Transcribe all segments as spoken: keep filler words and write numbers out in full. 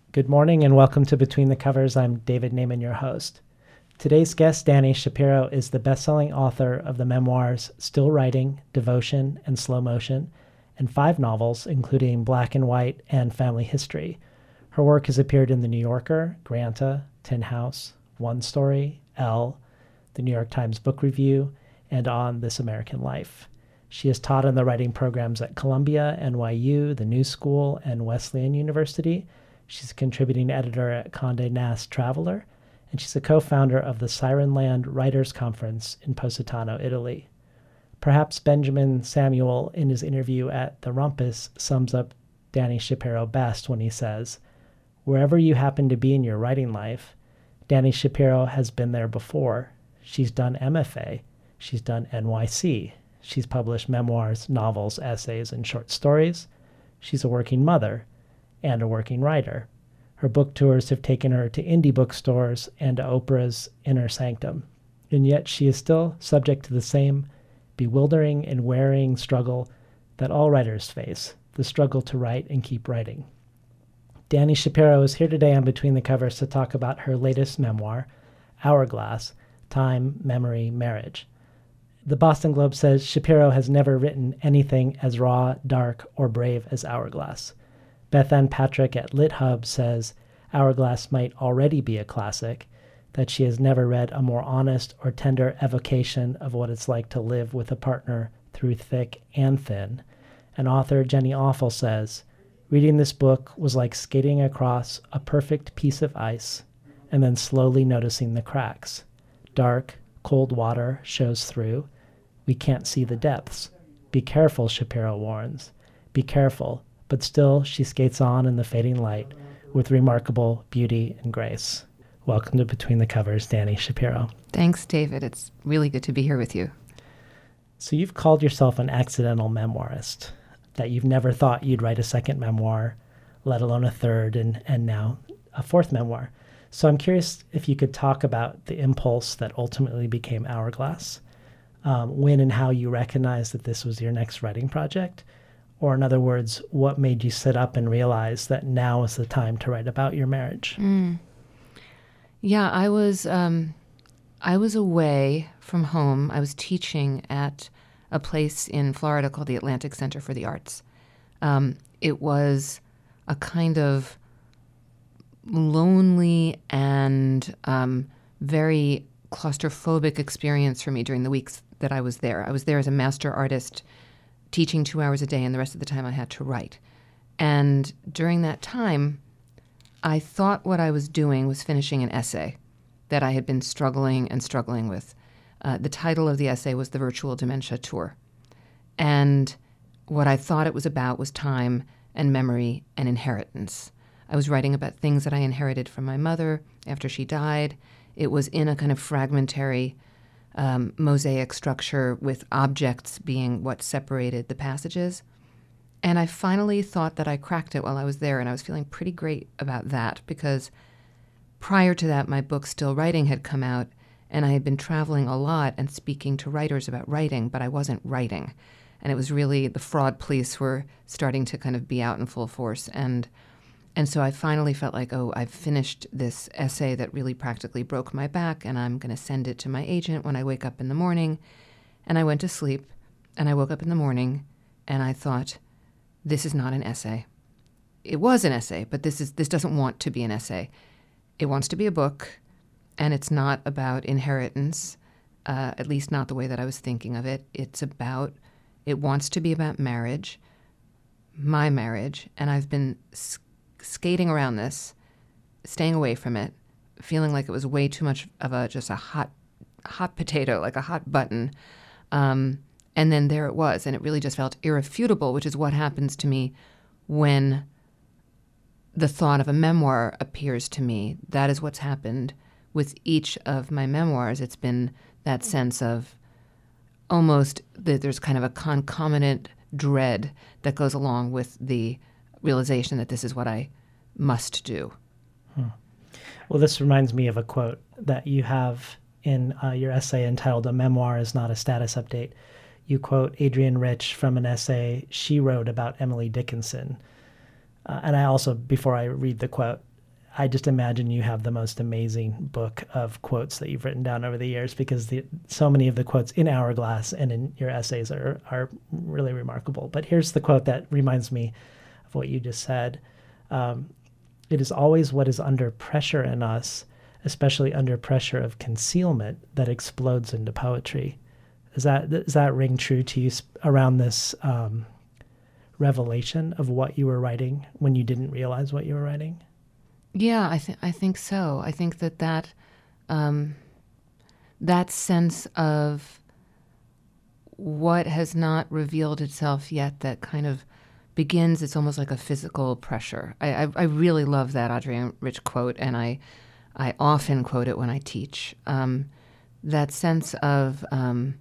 Good morning and welcome to Between the Covers. I'm David Naiman, your host. Today's guest, Dani Shapiro, is the best-selling author of the memoirs Still Writing, Devotion, and Slow Motion, and five novels, including Black and White and Family History. Her work has appeared in The New Yorker, Granta, Tin House, One Story, Elle, the New York Times Book Review, and on This American Life. She has taught in the writing programs at Columbia, N Y U, the New School, and Wesleyan University. She's a contributing editor at Condé Nast Traveler, and she's a co-founder of the Siren Land Writers Conference in Positano, Italy. Perhaps Benjamin Samuel, in his interview at The Rumpus, sums up Dani Shapiro best when he says, "Wherever you happen to be in your writing life, Dani Shapiro has been there before. She's done M F A. She's done N Y C. She's published memoirs, novels, essays, and short stories. She's a working mother and a working writer. Her book tours have taken her to indie bookstores and to Oprah's inner sanctum. And yet she is still subject to the same bewildering and wearying struggle that all writers face, the struggle to write and keep writing." Dani Shapiro is here today on Between the Covers to talk about her latest memoir, Hourglass, Time, Memory, Marriage. The Boston Globe says Shapiro has never written anything as raw, dark, or brave as Hourglass. Beth Ann Patrick at LitHub says Hourglass might already be a classic, that she has never read a more honest or tender evocation of what it's like to live with a partner through thick and thin. And author Jenny Awful says, "Reading this book was like skating across a perfect piece of ice and then slowly noticing the cracks. Dark, cold water shows through. We can't see the depths. Be careful," Shapiro warns. Be careful. But still, she skates on in the fading light with remarkable beauty and grace. Welcome to Between the Covers, Dani Shapiro. Thanks, David. It's really good to be here with you. So you've called yourself an accidental memoirist, that you've never thought you'd write a second memoir, let alone a third, and, and now a fourth memoir. So I'm curious if you could talk about the impulse that ultimately became Hourglass, um, when and how you recognized that this was your next writing project. Or in other words, what made you sit up and realize that now is the time to write about your marriage? Mm. Yeah, I was um, I was away from home. I was teaching at a place in Florida called the Atlantic Center for the Arts. Um, it was a kind of lonely and um, very claustrophobic experience for me during the weeks that I was there. I was there as a master artist, teaching two hours a day, and the rest of the time I had to write. And during that time, I thought what I was doing was finishing an essay that I had been struggling and struggling with. Uh, the title of the essay was The Virtual Dementia Tour. And what I thought it was about was time and memory and inheritance. I was writing about things that I inherited from my mother after she died. It was in a kind of fragmentary Um, mosaic structure with objects being what separated the passages. And I finally thought that I cracked it while I was there, and I was feeling pretty great about that because prior to that, my book Still Writing had come out, and I had been traveling a lot and speaking to writers about writing, but I wasn't writing. And it was really the fraud police were starting to kind of be out in full force. And And so I finally felt like, oh, I've finished this essay that really practically broke my back, and I'm going to send it to my agent when I wake up in the morning. And I went to sleep, and I woke up in the morning, and I thought, this is not an essay. It was an essay, but this is this doesn't want to be an essay. It wants to be a book, and it's not about inheritance, uh, at least not the way that I was thinking of it. It's about, it wants to be about marriage, my marriage, and I've been skating around this, staying away from it, feeling like it was way too much of a just a hot hot potato, like a hot button. Um, and then there it was, and it really just felt irrefutable, which is what happens to me when the thought of a memoir appears to me. That is what's happened with each of my memoirs. It's been that sense of almost that there's kind of a concomitant dread that goes along with the realization that this is what I must do. Hmm. Well, this reminds me of a quote that you have in uh, your essay entitled "A Memoir is Not a Status Update." You quote Adrienne Rich from an essay she wrote about Emily Dickinson. Uh, and I also, before I read the quote, I just imagine you have the most amazing book of quotes that you've written down over the years, because the, so many of the quotes in Hourglass and in your essays are, are really remarkable. But here's the quote that reminds me of what you just said. Um, it is always what is under pressure in us, especially under pressure of concealment, that explodes into poetry. Is that, does that ring true to you around this um, revelation of what you were writing when you didn't realize what you were writing? Yeah, I think I think so. I think that that um, that sense of what has not revealed itself yet, that kind of begins. It's almost like a physical pressure. I I, I really love that Adrienne Rich quote, and I I often quote it when I teach. Um, that sense of um,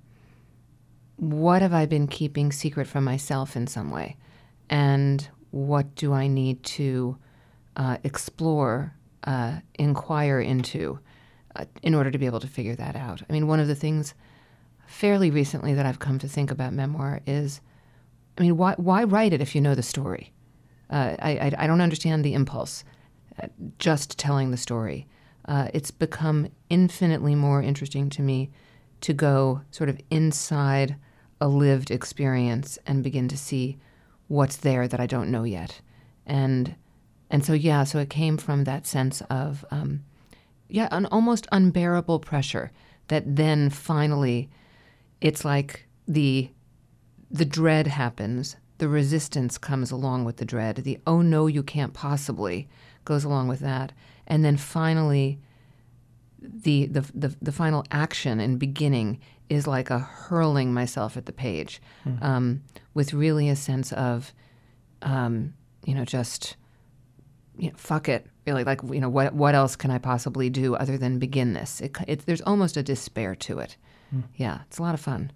what have I been keeping secret from myself in some way, and what do I need to Uh, explore, uh, inquire into, uh, in order to be able to figure that out. I mean, one of the things fairly recently that I've come to think about memoir is, I mean, why why write it if you know the story? Uh, I, I I don't understand the impulse, uh, just telling the story. Uh, it's become infinitely more interesting to me to go sort of inside a lived experience and begin to see what's there that I don't know yet. And And so, yeah, so it came from that sense of, um, yeah, an almost unbearable pressure that then finally it's like the the dread happens, the resistance comes along with the dread, the oh no, you can't possibly goes along with that. And then finally the the the, the final action and beginning is like a hurling myself at the page, mm. um, with really a sense of, um, you know, just... You know, fuck it, really, like, you know, what what else can I possibly do other than begin this? It, it, there's almost a despair to it. Mm. Yeah, it's a lot of fun.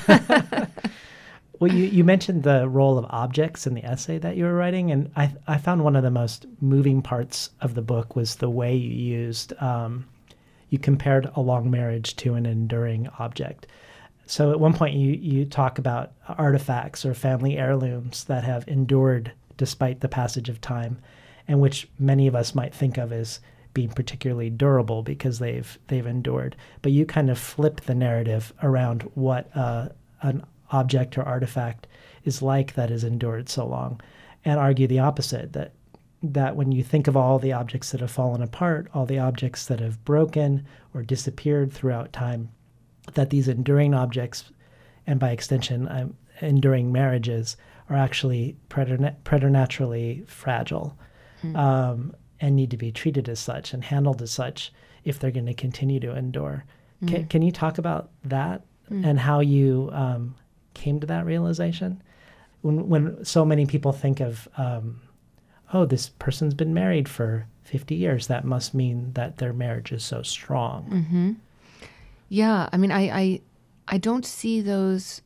Well, you, you mentioned the role of objects in the essay that you were writing, and I I found one of the most moving parts of the book was the way you used, um, you compared a long marriage to an enduring object. So at one point you, you talk about artifacts or family heirlooms that have endured despite the passage of time, and which many of us might think of as being particularly durable because they've they've endured. But you kind of flip the narrative around what uh, an object or artifact is like that has endured so long, and argue the opposite, that that when you think of all the objects that have fallen apart, all the objects that have broken or disappeared throughout time, that these enduring objects, and by extension um, enduring marriages, are actually preterna- preternaturally fragile. Mm. Um, and need to be treated as such and handled as such if they're going to continue to endure. Mm. Can, can you talk about that mm. and how you um, came to that realization? When, when so many people think of, um, oh, this person's been married for fifty years, that must mean that their marriage is so strong. Mm-hmm. Yeah, I mean, I, I, I don't see those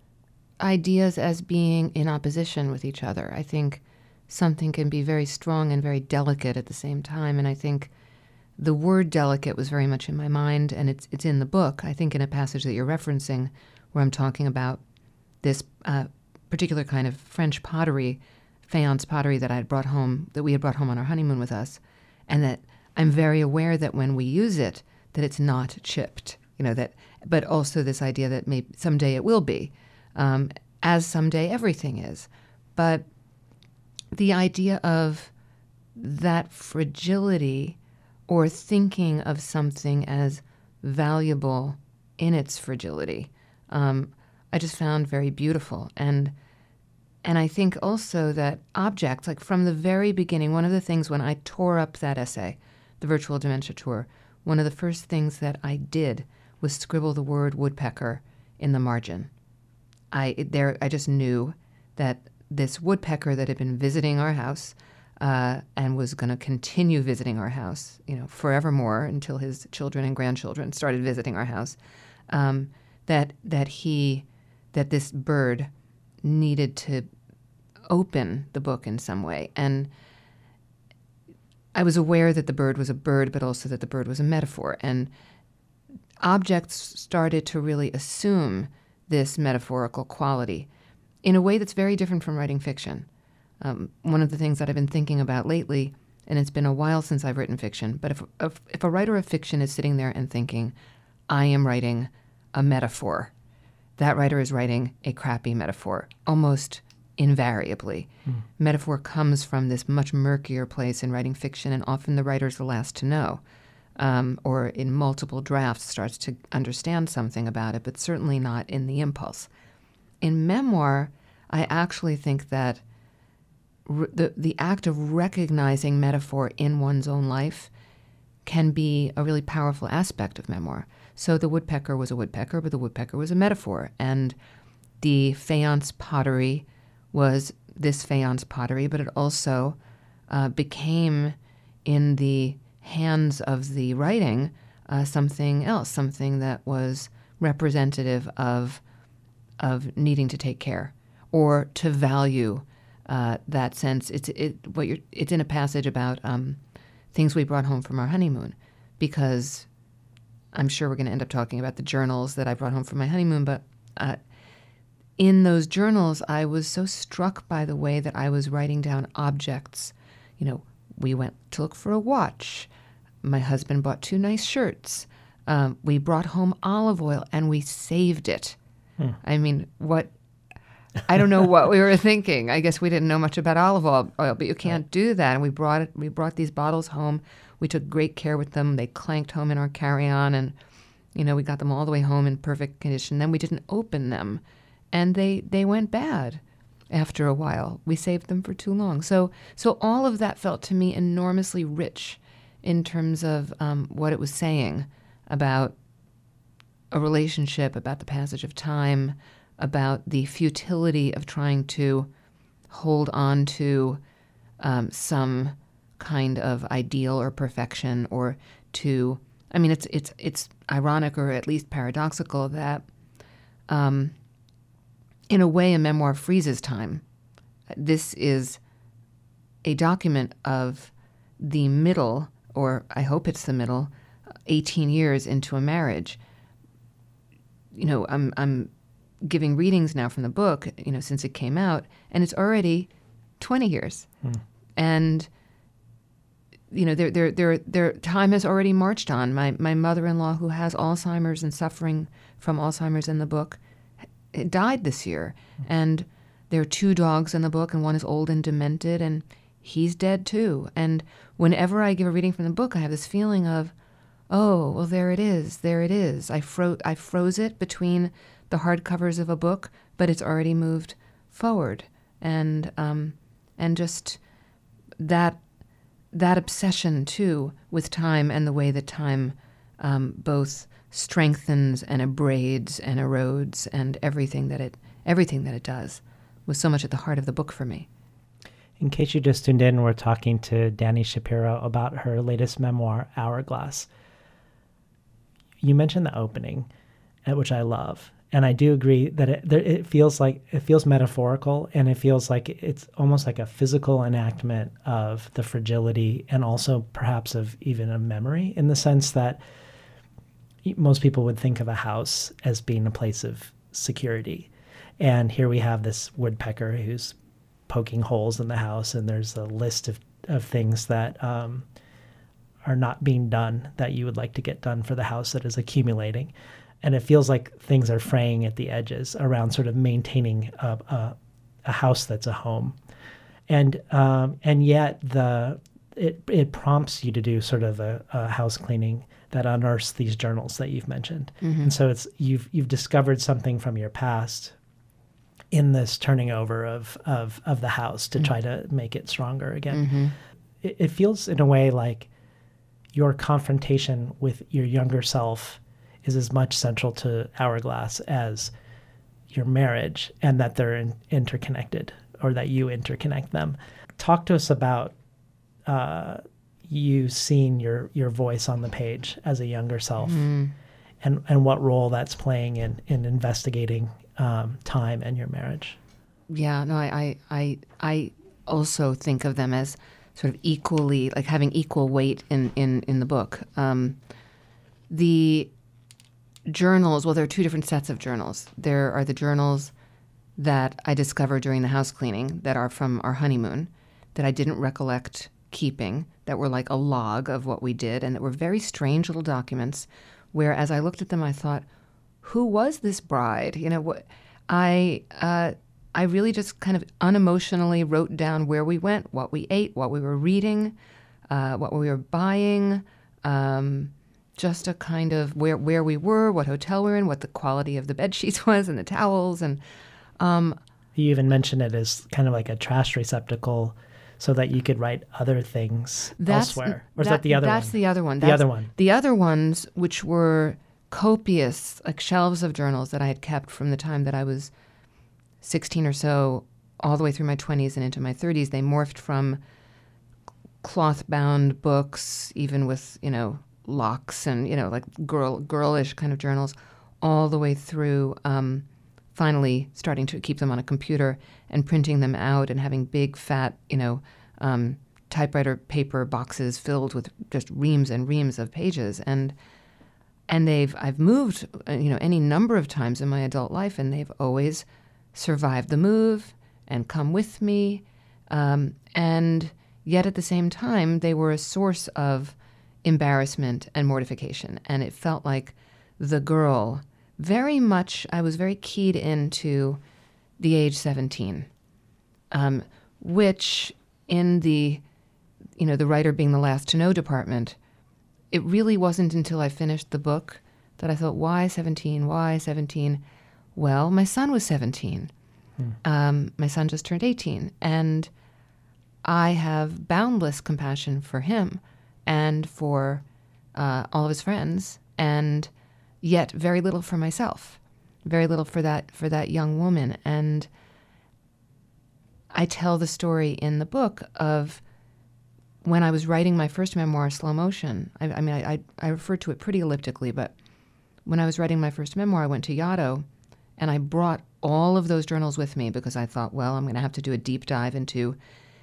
ideas as being in opposition with each other. I think something can be very strong and very delicate at the same time. And I think the word delicate was very much in my mind, and it's it's in the book, I think in a passage that you're referencing, where I'm talking about this uh, particular kind of French pottery, faience pottery that I had brought home, that we had brought home on our honeymoon with us, and that I'm very aware that when we use it, that it's not chipped, you know, that, but also this idea that maybe someday it will be, um, as someday everything is. But the idea of that fragility, or thinking of something as valuable in its fragility, um, I just found very beautiful. And and I think also that objects, like from the very beginning, one of the things when I tore up that essay, The Virtual Dementia Tour, one of the first things that I did was scribble the word woodpecker in the margin. I there I just knew that this woodpecker that had been visiting our house uh, and was going to continue visiting our house, you know, forevermore until his children and grandchildren started visiting our house, um, that that he that this bird needed to open the book in some way. And I was aware that the bird was a bird, but also that the bird was a metaphor. And objects started to really assume this metaphorical quality in a way that's very different from writing fiction. Um, one of the things that I've been thinking about lately and it's been a while since I've written fiction, but if, if, if a writer of fiction is sitting there and thinking, I am writing a metaphor, that writer is writing a crappy metaphor, almost invariably. Mm. Metaphor comes from this much murkier place in writing fiction, and often the writer's the last to know, um, or in multiple drafts starts to understand something about it, but certainly not in the impulse. In memoir, I actually think that r- the, the act of recognizing metaphor in one's own life can be a really powerful aspect of memoir. So the woodpecker was a woodpecker, but the woodpecker was a metaphor. And the faience pottery was this faience pottery, but it also uh, became, in the hands of the writing, uh, something else, something that was representative of of needing to take care or to value uh, that sense. It's it what you're. It's in a passage about um, things we brought home from our honeymoon, because I'm sure we're going to end up talking about the journals that I brought home from my honeymoon, but uh, in those journals, I was so struck by the way that I was writing down objects. You know, we went to look for a watch. My husband bought two nice shirts. Um, we brought home olive oil and we saved it. Hmm. I mean, what, I don't know what we were thinking. I guess we didn't know much about olive oil, but you can't right. do that. And we brought it, we brought these bottles home. We took great care with them. They clanked home in our carry-on, and, you know, we got them all the way home in perfect condition. Then we didn't open them, and they, they went bad after a while. We saved them for too long. So, so all of that felt to me enormously rich in terms of um, what it was saying about a relationship, about the passage of time, about the futility of trying to hold on to um, some kind of ideal or perfection, or to, I mean, it's it's it's ironic, or at least paradoxical, that um, in a way a memoir freezes time. This is a document of the middle, or I hope it's the middle, eighteen years into a marriage. You know, I'm I'm giving readings now from the book, you know, since it came out, and it's already twenty years. Hmm. And, you know, their their their their time has already marched on. My my mother-in-law, who has Alzheimer's and suffering from Alzheimer's in the book, died this year. Hmm. And there are two dogs in the book, and one is old and demented, and he's dead too. And whenever I give a reading from the book, I have this feeling of, oh, well, there it is, there it is. I, fro- I froze it between the hardcovers of a book, but it's already moved forward. And um, and just that that obsession, too, with time and the way that time um, both strengthens and abrades and erodes and everything that it everything that it does was so much at the heart of the book for me. In case you just tuned in, we're talking to Dani Shapiro about her latest memoir, Hourglass. You mentioned the opening, which I love, and I do agree that it it feels like it feels metaphorical, and it feels like it's almost like a physical enactment of the fragility, and also perhaps of even a memory, in the sense that most people would think of a house as being a place of security, and here we have this woodpecker who's poking holes in the house, and there's a list of of things that um, are not being done that you would like to get done for the house that is accumulating. And it feels like things are fraying at the edges around sort of maintaining a, a, a house that's a home. And um, and yet the it it prompts you to do sort of a, a house cleaning that unearths these journals that you've mentioned. Mm-hmm. And so it's you've you've discovered something from your past in this turning over of of, of the house to mm-hmm. try to make it stronger again. Mm-hmm. It, it feels in a way like your confrontation with your younger self is as much central to Hourglass as your marriage, and that they're in, interconnected, or that you interconnect them. Talk to us about uh, you seeing your, your voice on the page as a younger self, mm-hmm. and, and what role that's playing in, in investigating um, time and your marriage. Yeah, no, I, I, I, I also think of them as sort of equally, like having equal weight in, in, in the book. Um, the journals, well, there are two different sets of journals. There are the journals that I discovered during the house cleaning that are from our honeymoon that I didn't recollect keeping, that that were like a log of what we did, and that were very strange little documents where, as I looked at them, I thought, who was this bride? You know, what I uh, I really just kind of unemotionally wrote down where we went, what we ate, what we were reading, uh, what we were buying, um, just a kind of where where we were, what hotel we were in, what the quality of the bed sheets was, and the towels, and um, you even mentioned it as kind of like a trash receptacle, so that you could write other things that's, elsewhere. Or is that, that the other that's one? That's the other one. The That's, other one. The other ones, which were copious, like shelves of journals that I had kept from the time that I was sixteen or so, all the way through my twenties and into my thirties. They morphed from cloth-bound books, even with, you know, locks and, you know, like girl, girlish kind of journals, all the way through um, finally starting to keep them on a computer and printing them out and having big, fat, you know, um, typewriter paper boxes filled with just reams and reams of pages. And and they've I've moved, uh, you know, any number of times in my adult life, and they've always survived the move and come with me. Um, and yet at the same time, they were a source of embarrassment and mortification. And it felt like the girl, very much, I was very keyed into the age seventeen, um, which in the, you know, the writer being the last to know department, it really wasn't until I finished the book that I thought, why seventeen? Why seventeen? Well, my son was seventeen. Hmm. Um, my son just turned eighteen. And I have boundless compassion for him and for uh, all of his friends, and yet very little for myself, very little for that for that young woman. And I tell the story in the book of when I was writing my first memoir, Slow Motion. I, I mean, I, I, I refer to it pretty elliptically, but when I was writing my first memoir, I went to Yaddo, and I brought all of those journals with me because I thought, well, I'm going to have to do a deep dive into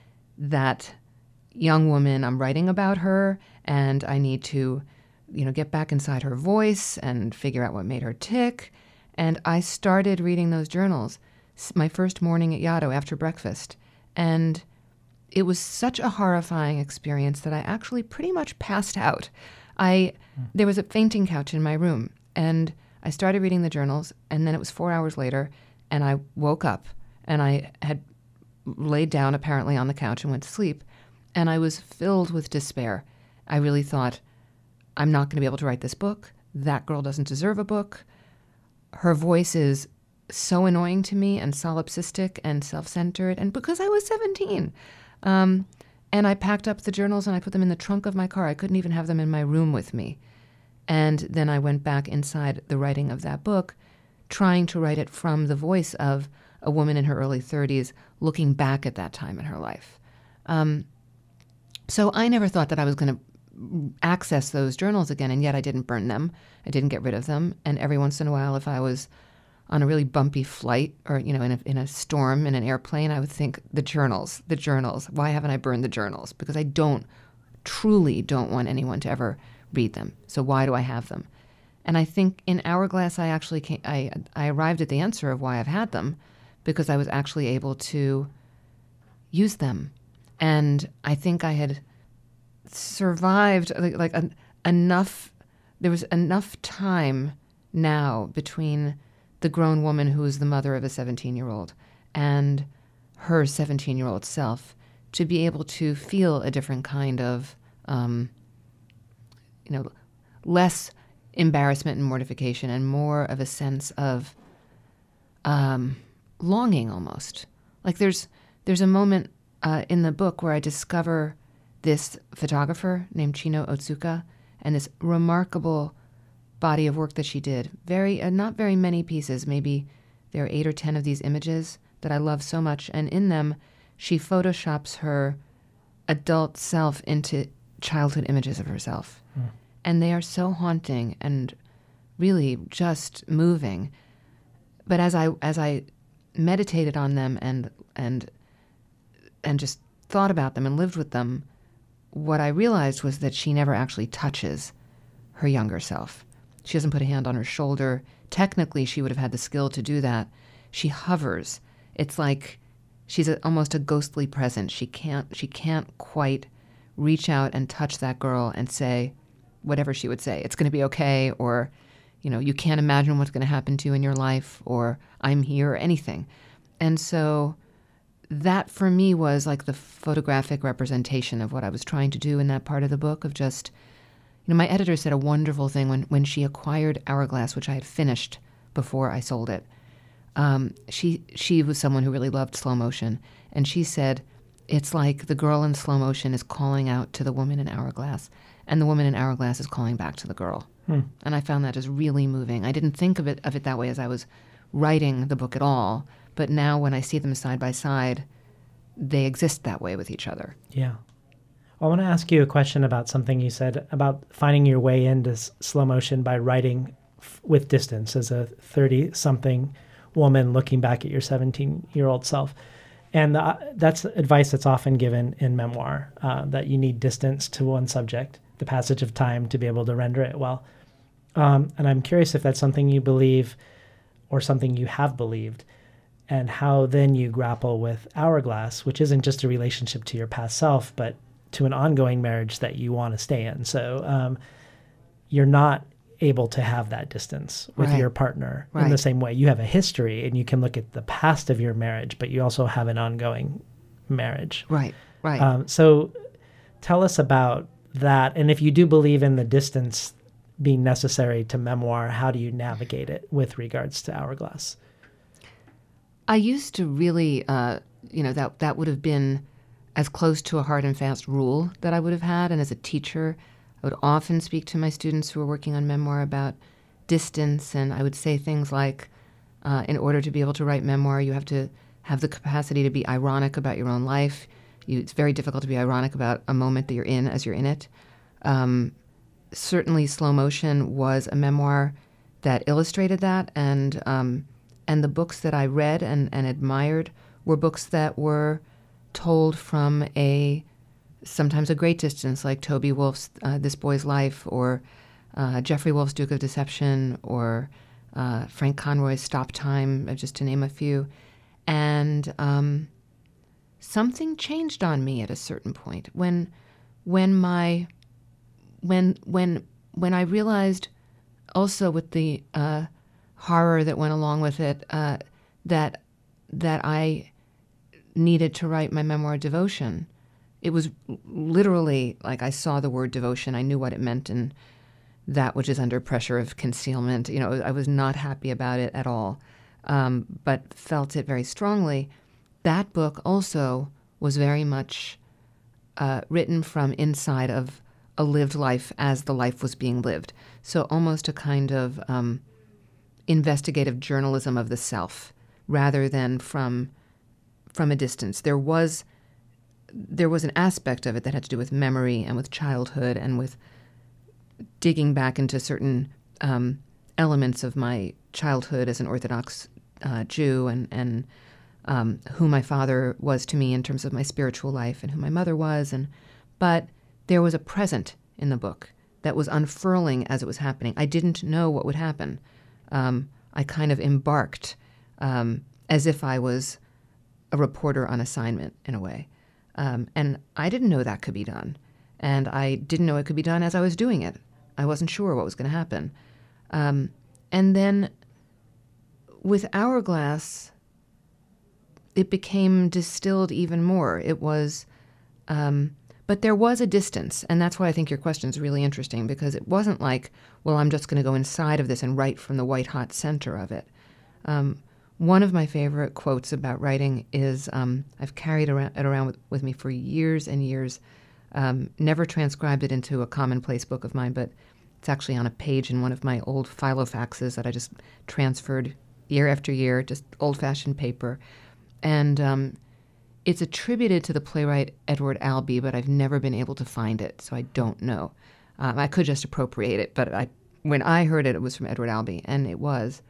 that young woman. I'm writing about her, and I need to, you know, get back inside her voice and figure out what made her tick. And I started reading those journals my first morning at Yaddo after breakfast. And it was such a horrifying experience that I actually pretty much passed out. I mm. There was a fainting couch in my room, and I started reading the journals, and then it was four hours later, and I woke up, and I had laid down apparently on the couch and went to sleep, and I was filled with despair. I really thought, I'm not going to be able to write this book. That girl doesn't deserve a book. Her voice is so annoying to me and solipsistic and self-centered, and because I was seventeen. Um, and I packed up the journals and I put them in the trunk of my car. I couldn't even have them in my room with me. And then I went back inside the writing of that book, trying to write it from the voice of a woman in her early thirties, looking back at that time in her life. Um, so I never thought that I was going to access those journals again, and yet I didn't burn them. I didn't get rid of them. And every once in a while, if I was on a really bumpy flight or, you know, in a, in a storm in an airplane, I would think, the journals, the journals. Why haven't I burned the journals? Because I don't, truly don't want anyone to ever read them. So why do I have them? And I think in Hourglass, I actually came, I, I arrived at the answer of why I've had them, because I was actually able to use them. And I think I had survived like, like an, enough, there was enough time now between the grown woman who is the mother of a seventeen-year-old and her seventeen-year-old self to be able to feel a different kind of, um, you know, less embarrassment and mortification and more of a sense of um, longing almost. Like there's there's a moment uh, in the book where I discover this photographer named Chino Otsuka and this remarkable body of work that she did. Very, uh, not very many pieces, maybe there are eight or ten of these images that I love so much. And in them, she photoshops her adult self into childhood images of herself. Mm. And they are so haunting and really just moving. But as I as I meditated on them and and and just thought about them and lived with them, what I realized was that she never actually touches her younger self. She doesn't put a hand on her shoulder. Technically, she would have had the skill to do that. She hovers. It's like she's a, almost a ghostly presence. She can't. She can't quite reach out and touch that girl and say whatever she would say. It's going to be okay, or, you know, you can't imagine what's going to happen to you in your life, or I'm here, or anything. And so that for me was like the photographic representation of what I was trying to do in that part of the book, of just, you know, my editor said a wonderful thing when, when she acquired Hourglass, which I had finished before I sold it. Um, she she was someone who really loved slow motion, and she said, it's like the girl in slow motion is calling out to the woman in Hourglass, and the woman in Hourglass is calling back to the girl. Hmm. And I found that just really moving. I didn't think of it of it that way as I was writing the book at all, but now when I see them side by side, they exist that way with each other. Yeah. I want to ask you a question about something you said about finding your way into s- slow motion by writing f- with distance as a thirty-something woman looking back at your seventeen-year-old self. And uh, that's advice that's often given in memoir, uh, that you need distance to one subject, the passage of time, to be able to render it well. Um, and I'm curious if that's something you believe or something you have believed, and how then you grapple with Hourglass, which isn't just a relationship to your past self, but to an ongoing marriage that you want to stay in. So um, you're not able to have that distance with right. your partner right. in the same way. You have a history and you can look at the past of your marriage, but you also have an ongoing marriage. Right, right. Um, so tell us about that. And if you do believe in the distance being necessary to memoir, how do you navigate it with regards to Hourglass? I used to really, uh, you know, that that would have been as close to a hard and fast rule that I would have had. And as a teacher, I would often speak to my students who were working on memoir about distance, and I would say things like, uh, in order to be able to write memoir, you have to have the capacity to be ironic about your own life. You, it's very difficult to be ironic about a moment that you're in as you're in it. Um, certainly Slow Motion was a memoir that illustrated that, and um, and the books that I read and, and admired were books that were told from a sometimes a great distance, like Toby Wolfe's uh, This Boy's Life, or uh, Jeffrey Wolfe's Duke of Deception, or uh, Frank Conroy's Stop Time, just to name a few. And um, something changed on me at a certain point when, when my, when when when I realized, also with the uh, horror that went along with it, uh, that that I needed to write my memoir Devotion. It was literally like I saw the word devotion. I knew what it meant, and that which is under pressure of concealment. You know, I was not happy about it at all, um, but felt it very strongly. That book also was very much uh, written from inside of a lived life as the life was being lived. So almost a kind of um, investigative journalism of the self, rather than from from a distance. There was there was an aspect of it that had to do with memory and with childhood and with digging back into certain um, elements of my childhood as an Orthodox uh, Jew, and, and um, who my father was to me in terms of my spiritual life, and who my mother was. And but there was a present in the book that was unfurling as it was happening. I didn't know what would happen. Um, I kind of embarked um, as if I was a reporter on assignment, in a way. Um, and I didn't know that could be done. And I didn't know it could be done as I was doing it. I wasn't sure what was going to happen. Um, and then with Hourglass, it became distilled even more. It was, um, but there was a distance. And that's why I think your question is really interesting, because it wasn't like, well, I'm just going to go inside of this and write from the white-hot center of it. Um, One of my favorite quotes about writing is, um, I've carried around, it around with, with me for years and years, um, never transcribed it into a commonplace book of mine, but it's actually on a page in one of my old filofaxes that I just transferred year after year, just old-fashioned paper. And um, it's attributed to the playwright Edward Albee, but I've never been able to find it, so I don't know. Um, I could just appropriate it, but I, when I heard it, it was from Edward Albee, and it was...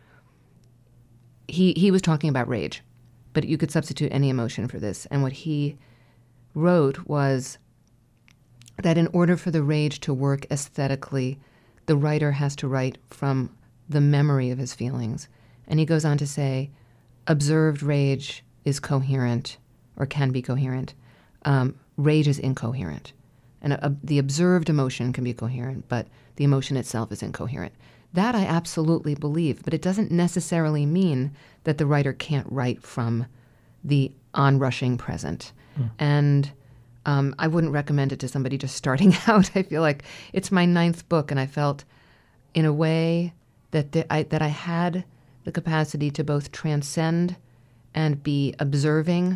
He he was talking about rage, but you could substitute any emotion for this. And what he wrote was that in order for the rage to work aesthetically, the writer has to write from the memory of his feelings. And he goes on to say, observed rage is coherent, or can be coherent. Um, rage is incoherent. and a, a, the observed emotion can be coherent, but the emotion itself is incoherent. That I absolutely believe, but it doesn't necessarily mean that the writer can't write from the onrushing present. Mm. And um, I wouldn't recommend it to somebody just starting out. I feel like it's my ninth book, and I felt in a way that the, I, that I had the capacity to both transcend and be observing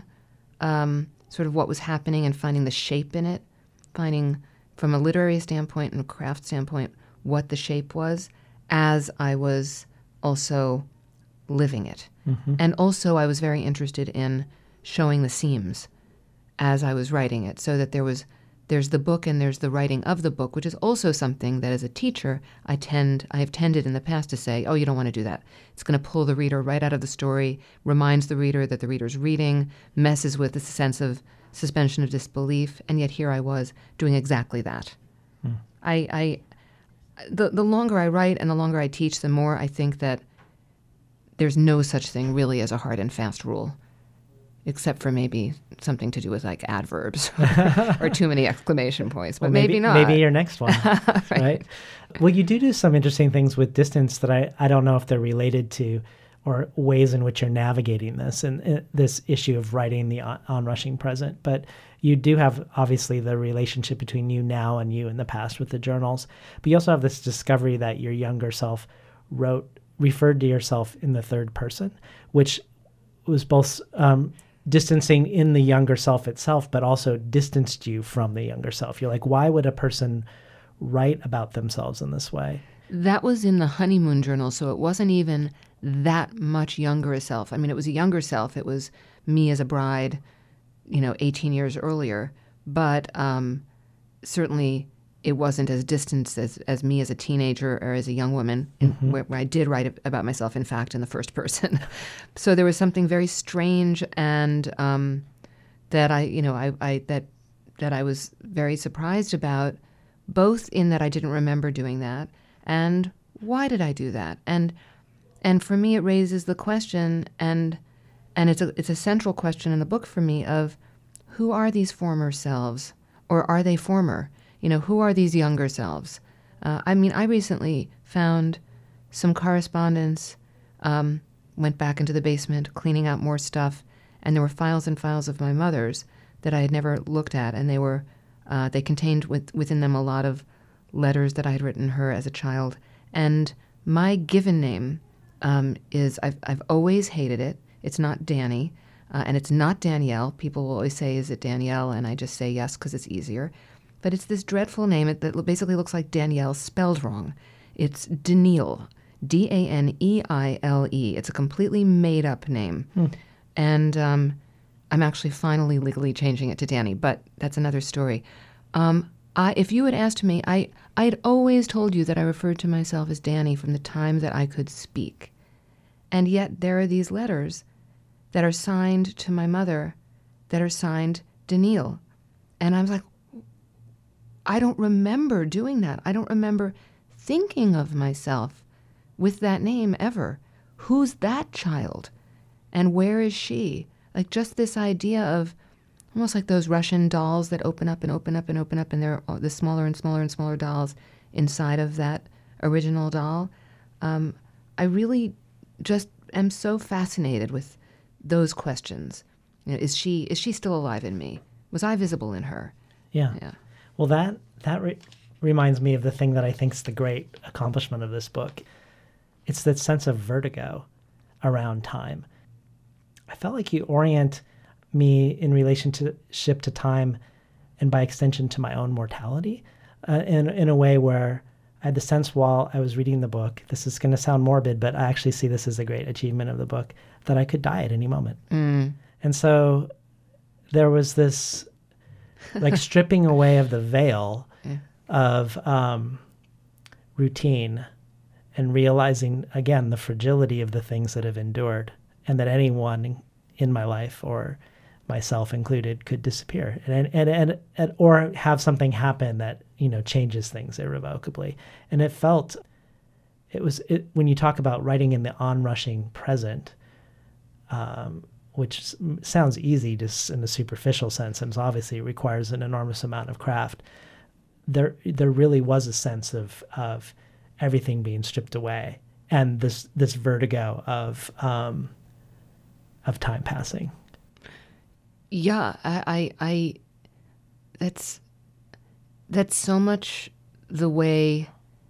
um, sort of what was happening and finding the shape in it, finding from a literary standpoint and a craft standpoint what the shape was, as I was also living it. Mm-hmm. And also I was very interested in showing the seams as I was writing it, so that there was there's the book and there's the writing of the book, which is also something that as a teacher I tend I have tended in the past to say, oh, you don't want to do that. It's going to pull the reader right out of the story, reminds the reader that the reader's reading, messes with the sense of suspension of disbelief, and yet here I was doing exactly that. Mm. I, I The, the longer I write and the longer I teach, the more I think that there's no such thing really as a hard and fast rule, except for maybe something to do with like adverbs or too many exclamation points, but well, maybe, maybe not. Maybe your next one, right. right? Well, you do do some interesting things with distance that I, I don't know if they're related to or ways in which you're navigating this and uh, this issue of writing the on- onrushing present. But you do have, obviously, the relationship between you now and you in the past with the journals. But you also have this discovery that your younger self wrote, referred to yourself in the third person, which was both um, distancing in the younger self itself, but also distanced you from the younger self. You're like, why would a person write about themselves in this way? That was in the honeymoon journal, so it wasn't even that much younger a self. I mean, it was a younger self. It was me as a bride, you know, eighteen years earlier. But um, certainly it wasn't as distant as, as me as a teenager or as a young woman, mm-hmm. where, where I did write about myself, in fact, in the first person. So there was something very strange and um, that I, you know, I, I that that I was very surprised about, both in that I didn't remember doing that, and why did I do that? And and for me, it raises the question, and and it's a it's a central question in the book for me, of who are these former selves, or are they former? You know, who are these younger selves? Uh, I mean, I recently found some correspondence, um, went back into the basement, cleaning out more stuff, and there were files and files of my mother's that I had never looked at, and they were uh, they contained with, within them a lot of letters that I had written her as a child. And my given name um, is, I've, I've always hated it. It's not Dani, uh, and it's not Danielle. People will always say, is it Danielle? And I just say yes because it's easier. But it's this dreadful name that basically looks like Danielle spelled wrong. It's Daneile, D A N E I L E. It's a completely made-up name. Hmm. And um, I'm actually finally legally changing it to Dani, but that's another story. Um, I, if you had asked me, I, I had always told you that I referred to myself as Dani from the time that I could speak. And yet there are these letters that are signed to my mother that are signed Daneile. And I was like, I don't remember doing that. I don't remember thinking of myself with that name ever. Who's that child? And where is she? Like, just this idea of almost like those Russian dolls that open up and open up and open up, and there are the smaller and smaller and smaller dolls inside of that original doll. Um, I really just am so fascinated with those questions. You know, is she is she still alive in me? Was I visible in her? Yeah. Yeah. Well, that that re- reminds me of the thing that I think is the great accomplishment of this book. It's that sense of vertigo around time. I felt like you orient me in relationship to time, and by extension to my own mortality, uh, in in a way where I had the sense while I was reading the book, this is going to sound morbid, but I actually see this as a great achievement of the book, that I could die at any moment. Mm. And so there was this like stripping away of the veil yeah. of um, routine, and realizing, again, the fragility of the things that have endured, and that anyone in my life, or myself included, could disappear and, and, and, and or have something happen that, you know, changes things irrevocably. And it felt, it was, it, when you talk about writing in the onrushing present, um, which sounds easy just in a superficial sense, and obviously it requires an enormous amount of craft. there there really was a sense of of everything being stripped away, and this this vertigo of um, of time passing. Yeah, I, I, I, that's that's so much the way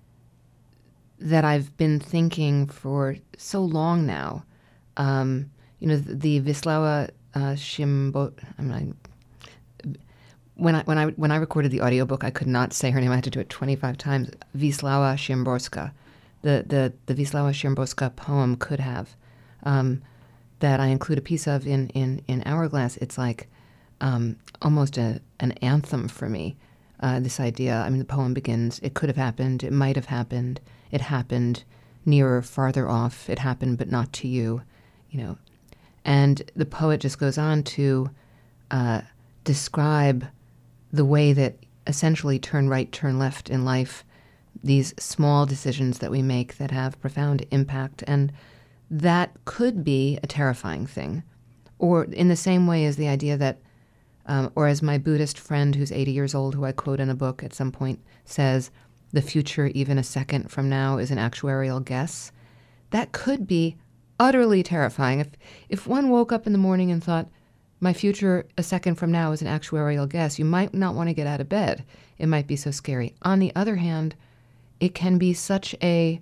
that I've been thinking for so long now. Um, you know, the, the Wisława uh, Szymbo. I mean, I, when I when I when I recorded the audiobook, I could not say her name. I had to do it twenty-five times. Wisława Szymborska. The the the Wisława Szymborska poem Could Have, um, that I include a piece of in in in Hourglass. It's like um, almost a an anthem for me. Uh, this idea. I mean, the poem begins. It could have happened. It might have happened. It happened. Nearer, farther off. It happened, but not to you. You know, and the poet just goes on to uh, describe the way that essentially turn right, turn left in life, these small decisions that we make that have profound impact. And that could be a terrifying thing. Or in the same way as the idea that, um, or as my Buddhist friend who's eighty years old, who I quote in a book at some point, says, the future, even a second from now, is an actuarial guess. That could be utterly terrifying. If, if one woke up in the morning and thought, my future a second from now is an actuarial guess, you might not want to get out of bed. It might be so scary. On the other hand, it can be such a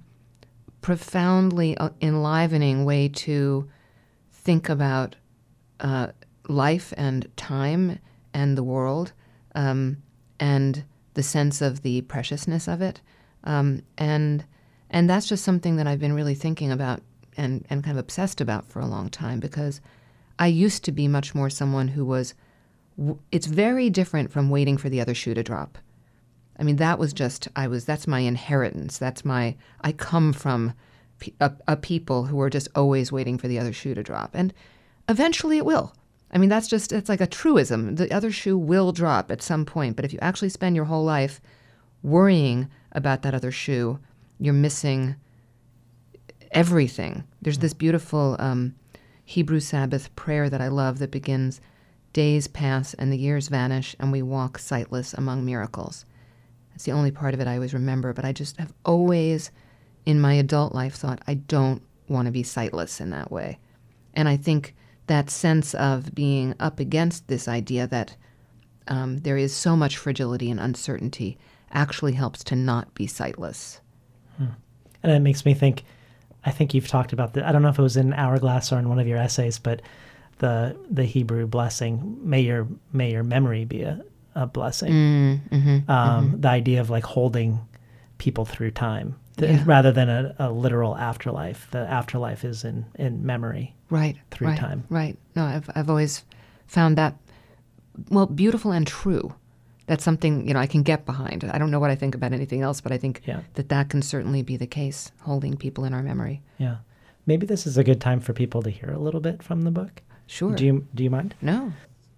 profoundly enlivening way to think about uh, life and time and the world, um, and the sense of the preciousness of it. Um, and and that's just something that I've been really thinking about and, and kind of obsessed about for a long time, because I used to be much more someone who was, it's very different from waiting for the other shoe to drop. I mean, that was just, I was, that's my inheritance. That's my, I come from a, a people who are just always waiting for the other shoe to drop. And eventually it will. I mean, that's just, it's like a truism. The other shoe will drop at some point. But if you actually spend your whole life worrying about that other shoe, you're missing everything. There's this beautiful um, Hebrew Sabbath prayer that I love that begins, days pass and the years vanish and we walk sightless among miracles. That's the only part of it I always remember, but I just have always in my adult life thought I don't want to be sightless in that way. And I think that sense of being up against this idea that um, there is so much fragility and uncertainty actually helps to not be sightless. Hmm. And it makes me think, I think you've talked about the, I don't know if it was in Hourglass or in one of your essays, but the the Hebrew blessing, may your may your memory be a, a blessing. Mm, mm-hmm, um, mm-hmm. The idea of like holding people through time, th- Yeah. rather than a, a literal afterlife. The afterlife is in, in memory. Right. Through right, time. Right. No, I've I've always found that, well, beautiful and true. That's something, you know, I can get behind. I don't know what I think about anything else, but I think Yeah. that that can certainly be the case, holding people in our memory. Yeah. Maybe this is a good time for people to hear a little bit from the book. Sure. Do you do you mind? No.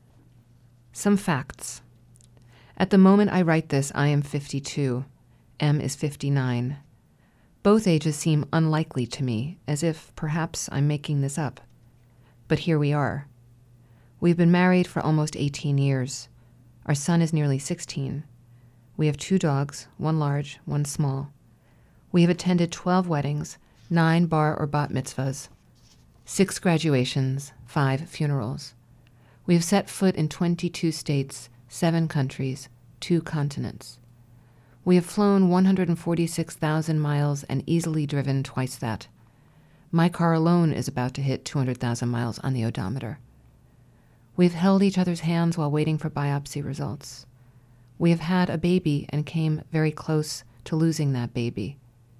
Some facts. At the moment I write this, I am fifty-two. M is fifty-nine. Both ages seem unlikely to me, as if perhaps I'm making this up. But here we are. We've been married for almost eighteen years. Our son is nearly sixteen. We have two dogs, one large, one small. We have attended twelve weddings, nine bar or bat mitzvahs, six graduations, five funerals. We have set foot in twenty-two states, seven countries, two continents. We have flown one hundred forty-six thousand miles and easily driven twice that. My car alone is about to hit two hundred thousand miles on the odometer. We've held each other's hands while waiting for biopsy results. We have had a baby and came very close to losing that baby.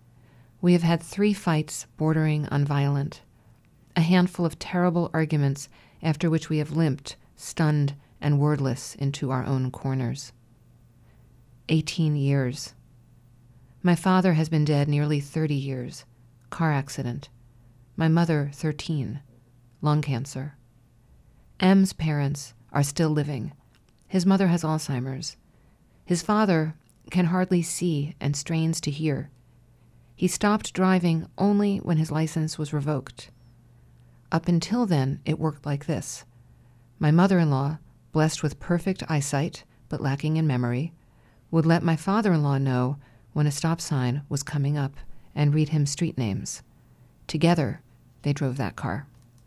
We have had three fights bordering on violent, a handful of terrible arguments after which we have limped, stunned, and wordless into our own corners. Eighteen years. My father has been dead nearly thirty years. Car accident. My mother, thirteen. Lung cancer. M's parents are still living. His mother has Alzheimer's. His father can hardly see and strains to hear. He stopped driving only when his license was revoked. Up until then, it worked like this. My mother-in-law, blessed with perfect eyesight but lacking in memory, would let my father-in-law know when a stop sign was coming up and read him street names. Together, they drove that car.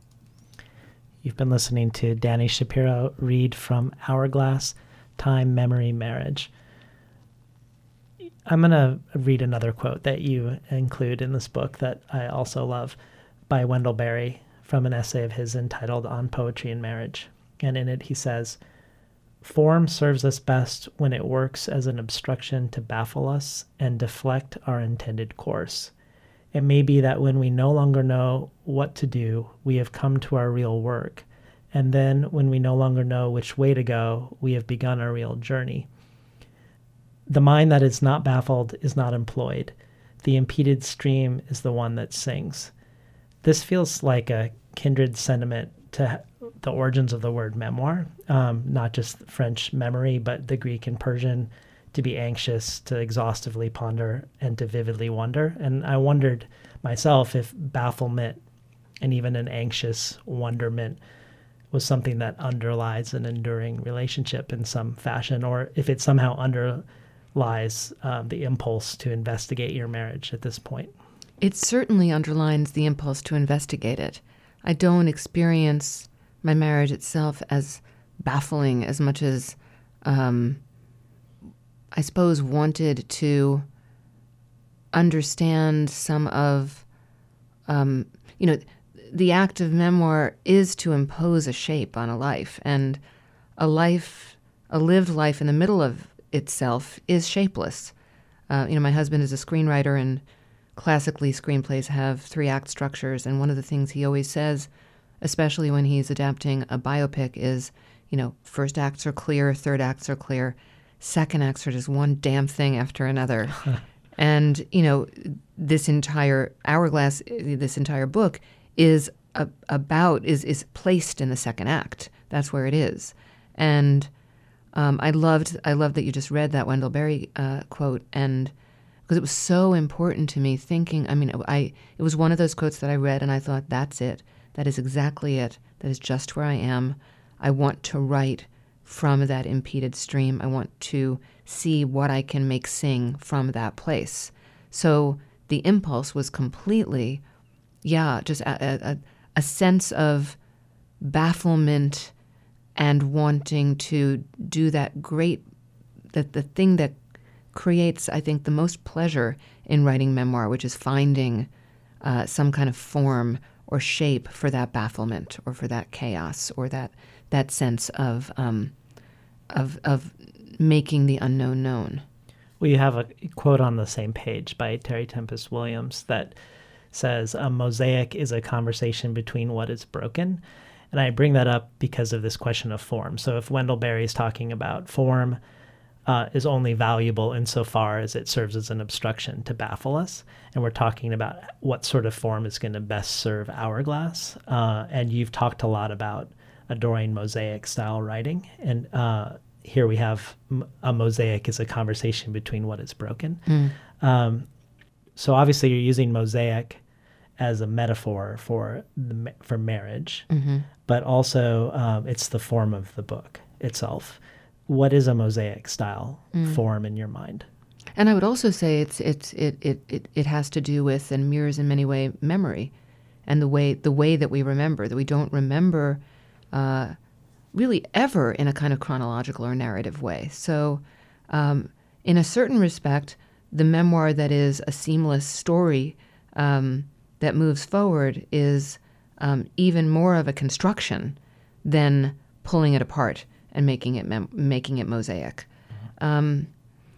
You've been listening to Dani Shapiro read from Hourglass, Time, Memory, Marriage. I'm going to read another quote that you include in this book that I also love by Wendell Berry from an essay of his entitled On Poetry and Marriage. And in it he says, "Form serves us best when it works as an obstruction to baffle us and deflect our intended course. It may be that when we no longer know what to do, we have come to our real work. And then when we no longer know which way to go, we have begun our real journey. The mind that is not baffled is not employed. The impeded stream is the one that sings." This feels like a kindred sentiment to the origins of the word memoir, um, not just French memory, but the Greek and Persian, to be anxious, to exhaustively ponder, and to vividly wonder. And I wondered myself if bafflement and even an anxious wonderment was something that underlies an enduring relationship in some fashion, or if it somehow underlies um, the impulse to investigate your marriage at this point. It certainly underlines the impulse to investigate it. I don't experience my marriage itself as baffling as much as, um, I suppose, wanted to understand some of, um, you know, the act of memoir is to impose a shape on a life, and a life, a lived life in the middle of itself is shapeless. Uh, you know, my husband is a screenwriter, and classically screenplays have three act structures, and one of the things he always says, especially when he's adapting a biopic, is, you know, first acts are clear, third acts are clear, second acts are just one damn thing after another. And, you know, this entire Hourglass, this entire book is a, about, is, is placed in the second act. That's where it is. And um, I loved, I loved that you just read that Wendell Berry uh, quote, and because it was so important to me thinking, I mean, I it was one of those quotes that I read and I thought, that's it. That is exactly it. That is just where I am. I want to write from that impeded stream. I want to see what I can make sing from that place. So the impulse was completely, yeah, just a, a, a sense of bafflement and wanting to do that great, that the thing that creates, I think, the most pleasure in writing memoir, which is finding uh, some kind of form or shape for that bafflement or for that chaos or that that sense of um, of of making the unknown known. Well, you have a quote on the same page by Terry Tempest Williams that says, "A mosaic is a conversation between what is broken." And I bring that up because of this question of form. So if Wendell Berry is talking about form, Uh, is only valuable insofar as it serves as an obstruction to baffle us. And we're talking about what sort of form is going to best serve Hourglass. Uh, and you've talked a lot about adoring mosaic style writing. And uh, here we have m- a mosaic is a conversation between what is broken. Mm. Um, so obviously you're using mosaic as a metaphor for the, for marriage, mm-hmm. but also um, it's the form of the book itself. What is a mosaic style mm. form in your mind? And I would also say it's it's it, it it it has to do with and mirrors in many ways memory, and the way the way that we remember, that we don't remember uh, really ever in a kind of chronological or narrative way. So, um, in a certain respect, the memoir that is a seamless story um, that moves forward is um, even more of a construction than pulling it apart and making it mem- making it mosaic. Mm-hmm. Um,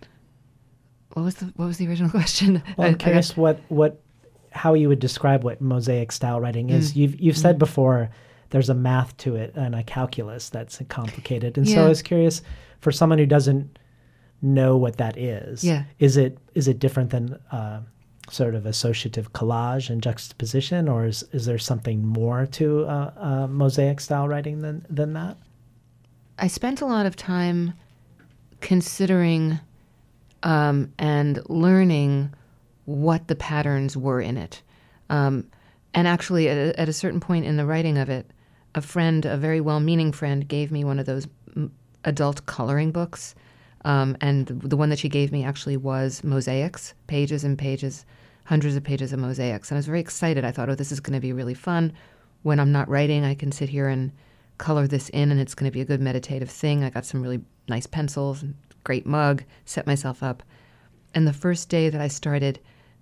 what was the what was the original question? Well, I'm I, curious I got... what what how you would describe what mosaic style writing is. Mm. You've you've said mm. before there's a math to it and a calculus that's complicated, and yeah. so I was curious for someone who doesn't know what that is. Yeah. Is it is it different than uh, sort of associative collage and juxtaposition, or is is there something more to uh, uh, mosaic style writing than than that? I spent a lot of time considering um, and learning what the patterns were in it. Um, and actually, at a, at a certain point in the writing of it, a friend, a very well-meaning friend, gave me one of those adult coloring books Um, and the, the one that she gave me actually was mosaics, pages and pages, hundreds of pages of mosaics. And I was very excited. I thought, oh, this is going to be really fun. When I'm not writing, I can sit here and color this in, and it's going to be a good meditative thing. I got some really nice pencils, great mug, set myself up. And the first day that I started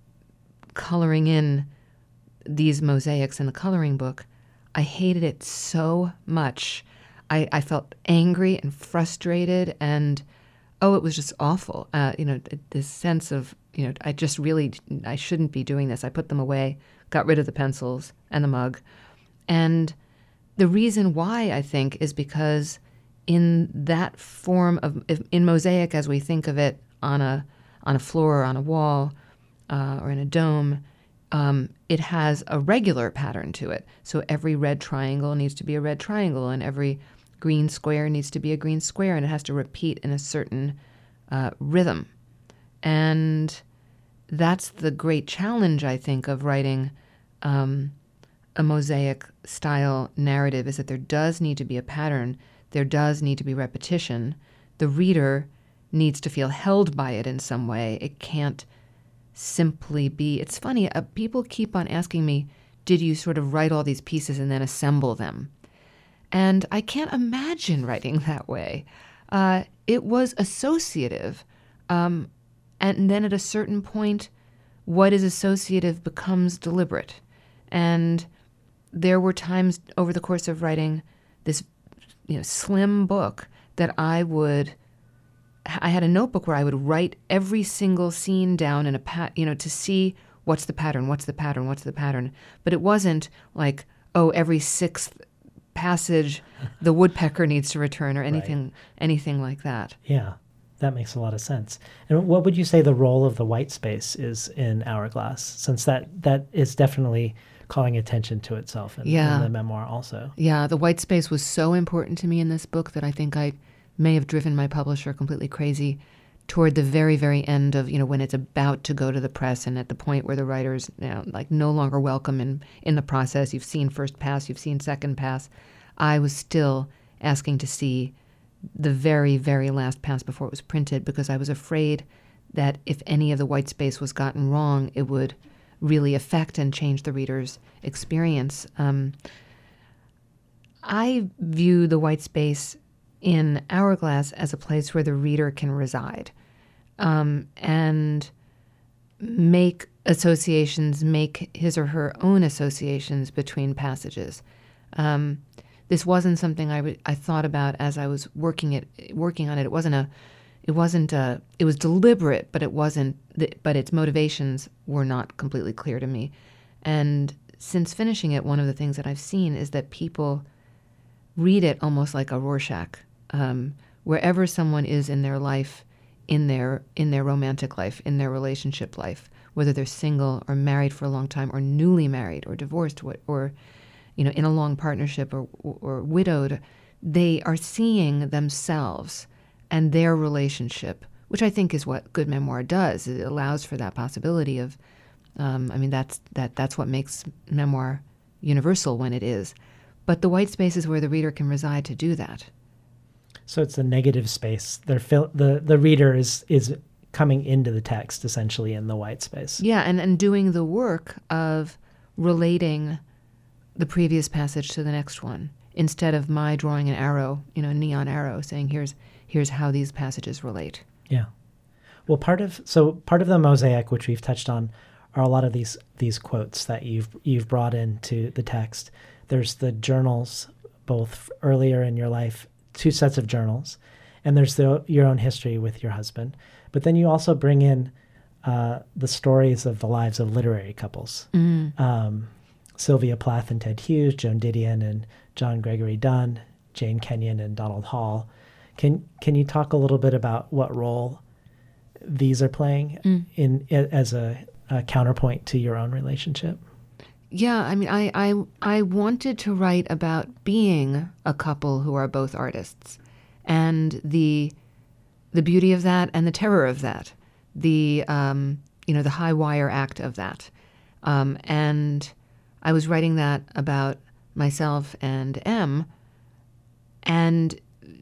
coloring in these mosaics in the coloring book, I hated it so much. I, I felt angry and frustrated, and oh, it was just awful. Uh, you know, this sense of, you know, I just really, I shouldn't be doing this. I put them away, got rid of the pencils and the mug. And the reason why, I think, is because in that form of, in mosaic as we think of it on a on a floor or on a wall uh, or in a dome, um, it has a regular pattern to it. So every red triangle needs to be a red triangle, and every green square needs to be a green square, and it has to repeat in a certain uh, rhythm. And that's the great challenge, I think, of writing um, a mosaic-style narrative, is that there does need to be a pattern. There does need to be repetition. The reader needs to feel held by it in some way. It can't simply be... It's funny, uh, people keep on asking me, did you sort of write all these pieces and then assemble them? And I can't imagine writing that way. Uh, it was associative. Um, and then at a certain point, what is associative becomes deliberate. And there were times over the course of writing this, you know, slim book that I would... I had a notebook where I would write every single scene down in a pat, you know, to see what's the pattern, what's the pattern, what's the pattern. But it wasn't like, oh, every sixth passage the woodpecker needs to return or anything, right. anything like that. Yeah, that makes a lot of sense. And what would you say the role of the white space is in Hourglass, since that that is definitely calling attention to itself in, yeah. in the memoir also? Yeah, the white space was so important to me in this book that I think I may have driven my publisher completely crazy toward the very, very end of, you know, when it's about to go to the press and at the point where the writer's, you know, like no longer welcome in, in the process. You've seen first pass, you've seen second pass. I was still asking to see the very, very last pass before it was printed, because I was afraid that if any of the white space was gotten wrong, it would really affect and change the reader's experience. Um, I view the white space in Hourglass as a place where the reader can reside um, and make associations, make his or her own associations between passages. Um, this wasn't something I, w- I thought about as I was working it, working on it. It wasn't a, it wasn't a, it was deliberate, but it wasn't, the, but its motivations were not completely clear to me. And since finishing it, one of the things that I've seen is that people read it almost like a Rorschach. Um, wherever someone is in their life, in their in their romantic life, in their relationship life, whether they're single or married for a long time or newly married or divorced or, or you know, in a long partnership or, or widowed, they are seeing themselves and their relationship, which I think is what good memoir does. It allows for that possibility of, um, I mean, that's that that's what makes memoir universal when it is. But the white space is where the reader can reside to do that. So it's a negative space. They're fil- the the reader is is coming into the text essentially in the white space. Yeah, and, and doing the work of relating the previous passage to the next one, instead of my drawing an arrow, you know, a neon arrow, saying here's here's how these passages relate. Yeah. Well, part of so part of the mosaic, which we've touched on, are a lot of these these quotes that you've you've brought into the text. There's the journals, both earlier in your life, two sets of journals, and there's the, your own history with your husband. But then you also bring in uh, the stories of the lives of literary couples. Mm. Um, Sylvia Plath and Ted Hughes, Joan Didion and John Gregory Dunn, Jane Kenyon and Donald Hall. Can can you talk a little bit about what role these are playing mm. in as a, a counterpoint to your own relationship? Yeah, I mean, I, I I wanted to write about being a couple who are both artists, and the the beauty of that and the terror of that, the um, you know the high wire act of that, um, and I was writing that about myself and Em, and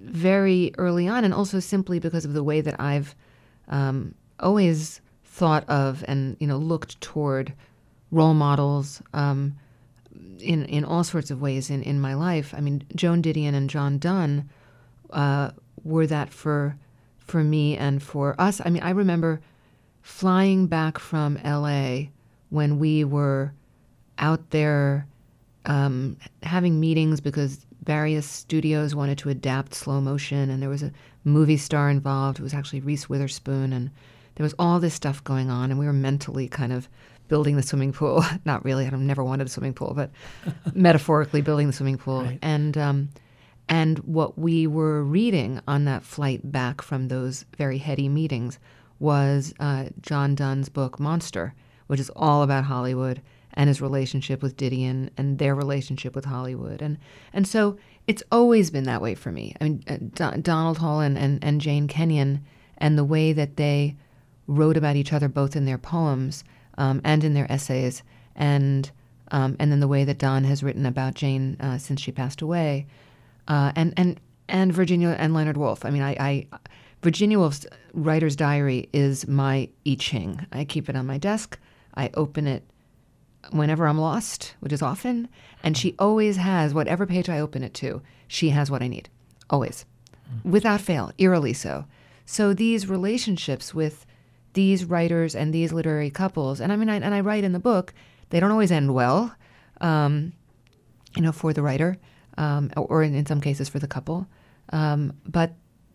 very early on, and also simply because of the way that I've um, always thought of and, you know, looked toward role models um, in in all sorts of ways in, in my life. I mean, Joan Didion and John Donne uh, were that for for me and for us. I mean, I remember flying back from L A when we were out there um, having meetings because various studios wanted to adapt slow motion, and there was a movie star involved. It was actually Reese Witherspoon, and there was all this stuff going on, and we were mentally kind of building the swimming pool. Not really, I've never wanted a swimming pool, but metaphorically building the swimming pool. Right. And um, and what we were reading on that flight back from those very heady meetings was uh, John Donne's book Monster, which is all about Hollywood and his relationship with Didion and their relationship with Hollywood. And and so it's always been that way for me. I mean, uh, Don- Donald Hall and, and, and Jane Kenyon, and the way that they wrote about each other both in their poems um, and in their essays, and um, and then the way that Don has written about Jane uh, since she passed away, uh, and, and, and Virginia and Leonard Woolf. I mean, I, I Virginia Woolf's Writer's Diary is my I Ching. I keep it on my desk. I open it whenever I'm lost, which is often, and she always has, whatever page I open it to, she has what I need, always, mm-hmm. without fail, eerily so. So these relationships with these writers and these literary couples, and I mean, I, and I write in the book, they don't always end well, um, you know, for the writer, um, or in, in some cases for the couple, um, but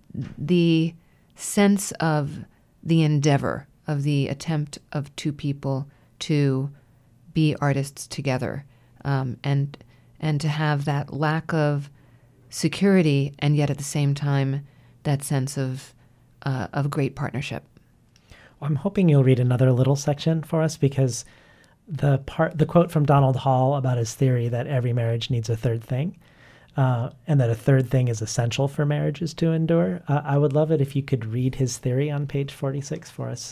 the sense of the endeavor, of the attempt of two people to be artists together, um, and and to have that lack of security, and yet at the same time that sense of uh, of great partnership. Well, I'm hoping you'll read another little section for us, because the part, the quote from Donald Hall about his theory that every marriage needs a third thing, uh, and that a third thing is essential for marriages to endure. Uh, I would love it if you could read his theory on page forty-six for us.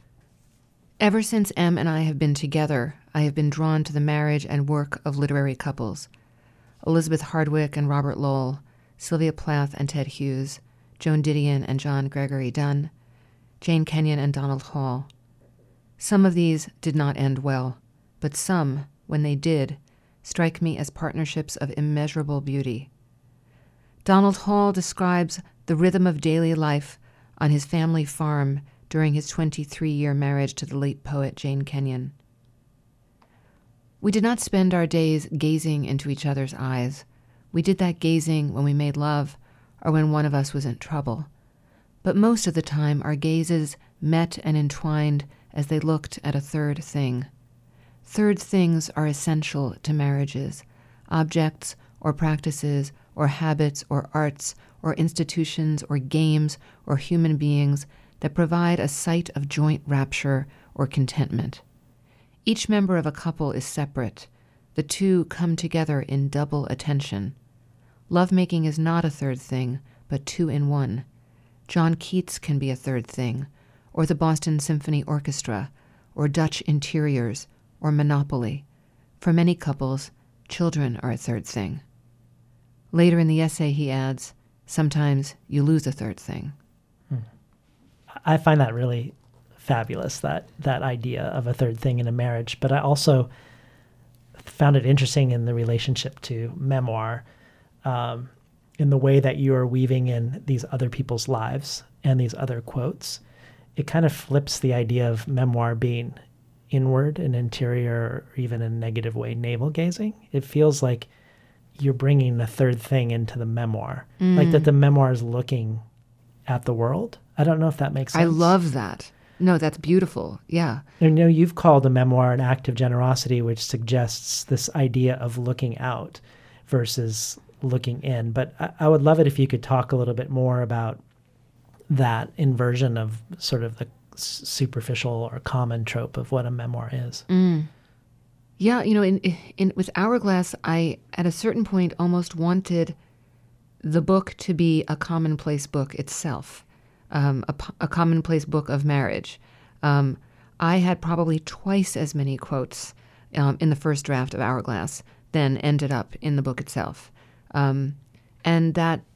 Ever since Em and I have been together, I have been drawn to the marriage and work of literary couples. Elizabeth Hardwick and Robert Lowell, Sylvia Plath and Ted Hughes, Joan Didion and John Gregory Dunn, Jane Kenyon and Donald Hall. Some of these did not end well, but some, when they did, strike me as partnerships of immeasurable beauty. Donald Hall describes the rhythm of daily life on his family farm during his twenty-three-year marriage to the late poet Jane Kenyon. We did not spend our days gazing into each other's eyes. We did that gazing when we made love or when one of us was in trouble. But most of the time our gazes met and entwined as they looked at a third thing. Third things are essential to marriages, objects or practices or habits or arts or institutions or games or human beings that provide a site of joint rapture or contentment. Each member of a couple is separate. The two come together in double attention. Lovemaking is not a third thing, but two in one. John Keats can be a third thing, or the Boston Symphony Orchestra, or Dutch interiors, or Monopoly. For many couples, children are a third thing. Later in the essay, he adds, sometimes you lose a third thing. I find that really fabulous, that that idea of a third thing in a marriage. But I also found it interesting in the relationship to memoir, um, in the way that you are weaving in these other people's lives and these other quotes. It kind of flips the idea of memoir being inward and interior, or even in a negative way, navel-gazing. It feels like you're bringing a third thing into the memoir, mm. like that the memoir is looking at the world. I don't know if that makes sense. I love that. No, that's beautiful. Yeah. You know, you've called a memoir an act of generosity, which suggests this idea of looking out versus looking in. But I, I would love it if you could talk a little bit more about that inversion of sort of the superficial or common trope of what a memoir is. Mm. Yeah, you know, in, in with Hourglass, I, at a certain point, almost wanted the book to be a commonplace book itself, um, a, a commonplace book of marriage. Um, I had probably twice as many quotes um, in the first draft of Hourglass than ended up in the book itself. Um, and that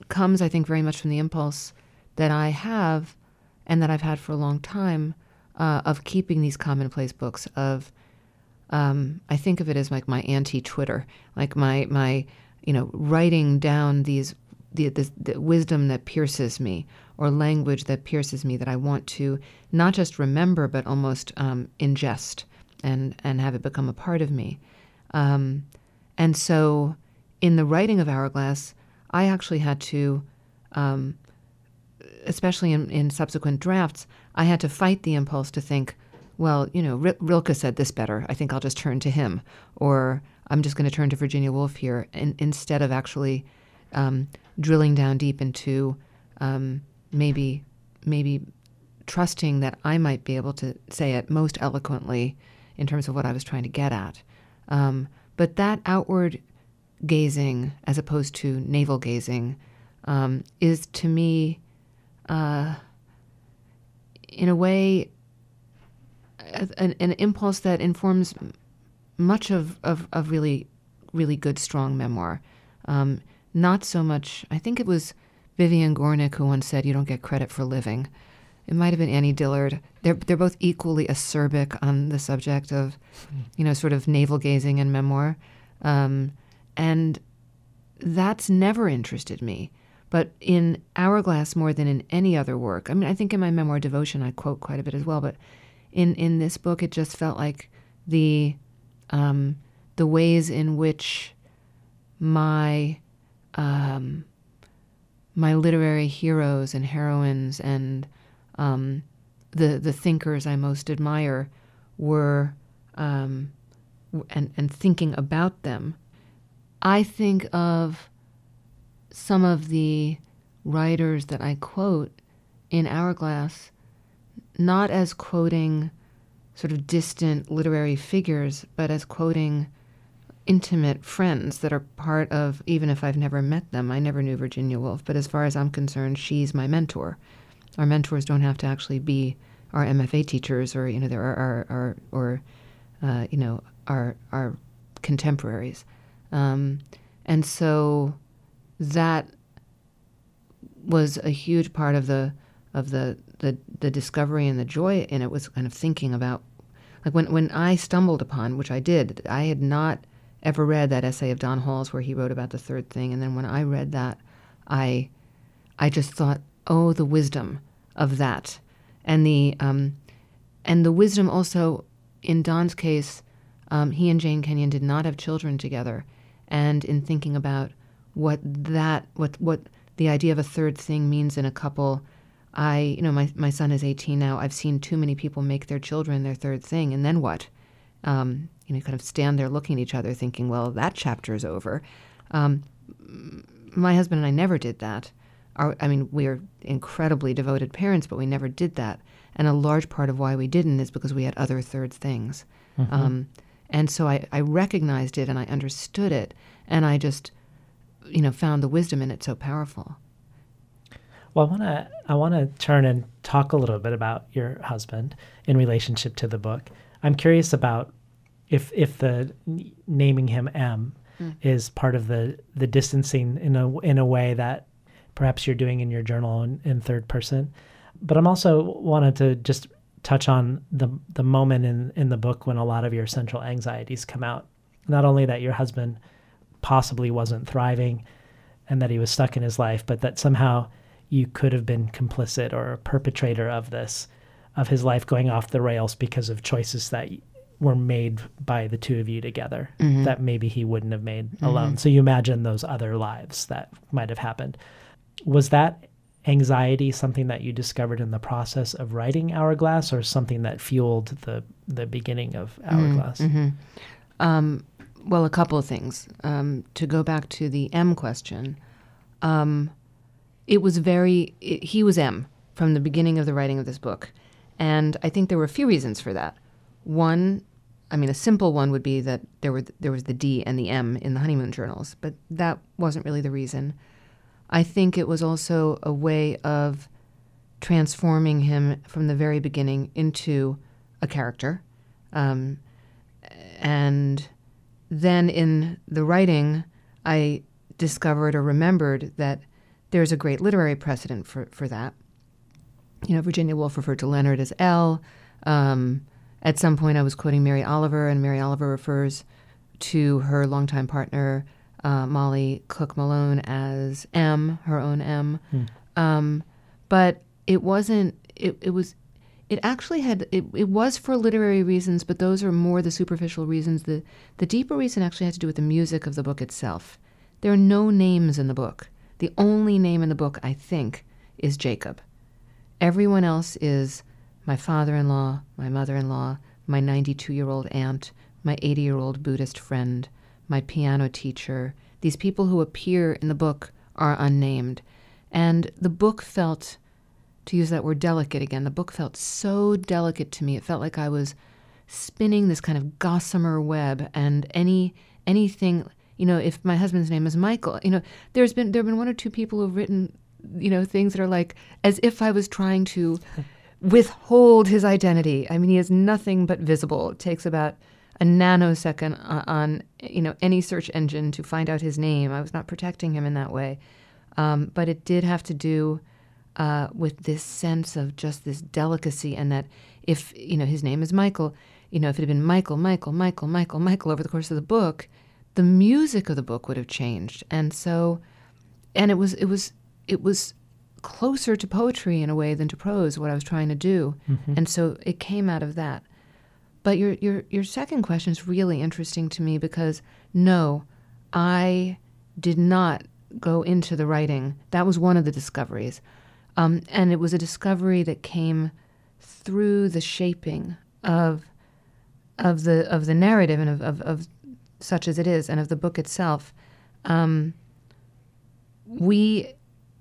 comes, I think, very much from the impulse that I have and that I've had for a long time uh, of keeping these commonplace books of, um, I think of it as like my anti-Twitter, like my, my, you know, writing down these, the, the, the wisdom that pierces me or language that pierces me that I want to not just remember, but almost um, ingest and, and have it become a part of me. Um, and so in the writing of Hourglass, I actually had to, um, especially in, in subsequent drafts, I had to fight the impulse to think, well, you know, R- Rilke said this better. I think I'll just turn to him. Or I'm just going to turn to Virginia Woolf here, in, instead of actually um, drilling down deep into um, maybe maybe trusting that I might be able to say it most eloquently in terms of what I was trying to get at. Um, but that outward gazing, as opposed to navel gazing, um, is to me, uh, in a way, an, an impulse that informs much of, of, of really, really good, strong memoir. Um, not so much, I think it was Vivian Gornick who once said, you don't get credit for living. It might have been Annie Dillard. They're, they're both equally acerbic on the subject of, you know, sort of navel gazing and memoir. Um, and that's never interested me. But in Hourglass, more than in any other work, I mean, I think in my memoir Devotion, I quote quite a bit as well, but in, in this book, it just felt like the um, the ways in which my um, my literary heroes and heroines and um, the the thinkers I most admire were um, and and thinking about them. I think of some of the writers that I quote in Hourglass not as quoting sort of distant literary figures, but as quoting intimate friends that are part of, even if I've never met them, I never knew Virginia Woolf, but as far as I'm concerned, she's my mentor. Our mentors don't have to actually be our M F A teachers or, you know, there are, are, are or, uh, you know, our, our contemporaries. Um, and so that was a huge part of the of the, the the discovery and the joy in it, was kind of thinking about, like when, when I stumbled upon, which I did, I had not ever read that essay of Don Hall's where he wrote about the third thing. And then when I read that, I I just thought, oh, the wisdom of that. And the um, and the wisdom also, in Don's case, um, he and Jane Kenyon did not have children together. And in thinking about what that, what what the idea of a third thing means in a couple, I, you know, my, my son is eighteen now. I've seen too many people make their children their third thing, and then what? Um, you know, kind of stand there looking at each other thinking, well, that chapter is over. Um, my husband and I never did that. Our, I mean, we are incredibly devoted parents, but we never did that. And a large part of why we didn't is because we had other third things. Mm-hmm. Um, and so I, I recognized it and I understood it, and I just, you know, found the wisdom in it so powerful. Well, I want to I want to turn and talk a little bit about your husband in relationship to the book. I'm curious about if if the naming him M mm. is part of the the distancing in a in a way that perhaps you're doing in your journal in, in third person. But I'm also wanted to just touch on the the moment in in the book when a lot of your central anxieties come out. Not only that your husband possibly wasn't thriving and that he was stuck in his life, but that somehow you could have been complicit or a perpetrator of this, of his life going off the rails because of choices that were made by the two of you together, mm-hmm. that maybe he wouldn't have made mm-hmm. alone. So you imagine those other lives that might have happened. Was that anxiety something that you discovered in the process of writing Hourglass, or something that fueled the, the beginning of Hourglass? Mm-hmm. Um, well, a couple of things. Um, to go back to the M question, um, it was very, it, he was M from the beginning of the writing of this book. And I think there were a few reasons for that. One, I mean, a simple one would be that there were there was the D and the M in the honeymoon journals, but that wasn't really the reason. I think it was also a way of transforming him from the very beginning into a character. Um, and then in the writing, I discovered or remembered that there's a great literary precedent for, for that. You know, Virginia Woolf referred to Leonard as L. Um, at some point, I was quoting Mary Oliver, and Mary Oliver refers to her longtime partner, uh, Molly Cook Malone, as M, her own M. Hmm. Um, but it wasn't, it, it was, it actually had, it, it was for literary reasons, but those are more the superficial reasons. The, the deeper reason actually had to do with the music of the book itself. There are no names in the book. The only name in the book, I think, is Jacob. Everyone else is my father-in-law, my mother-in-law, my ninety-two-year-old aunt, my eighty-year-old Buddhist friend, my piano teacher. These people who appear in the book are unnamed. And the book felt, to use that word delicate again, the book felt so delicate to me. It felt like I was spinning this kind of gossamer web, and any anything, you know, if my husband's name is Michael, you know, there's been there have been one or two people who've written, you know, things that are like as if I was trying to withhold his identity. I mean, he is nothing but visible. It takes about a nanosecond on, you know, any search engine to find out his name. I was not protecting him in that way. Um, but it did have to do uh, with this sense of just this delicacy, and that if, you know, his name is Michael, you know, if it had been Michael, Michael, Michael, Michael, Michael over the course of the book, the music of the book would have changed. And so, and it was, it was, it was closer to poetry in a way than to prose, what I was trying to do. Mm-hmm. And so it came out of that. But your, your, your second question is really interesting to me because, no, I did not go into the writing. That was one of the discoveries. Um, and it was a discovery that came through the shaping of of the of the narrative and of, of, of such as it is, and of the book itself. Um, we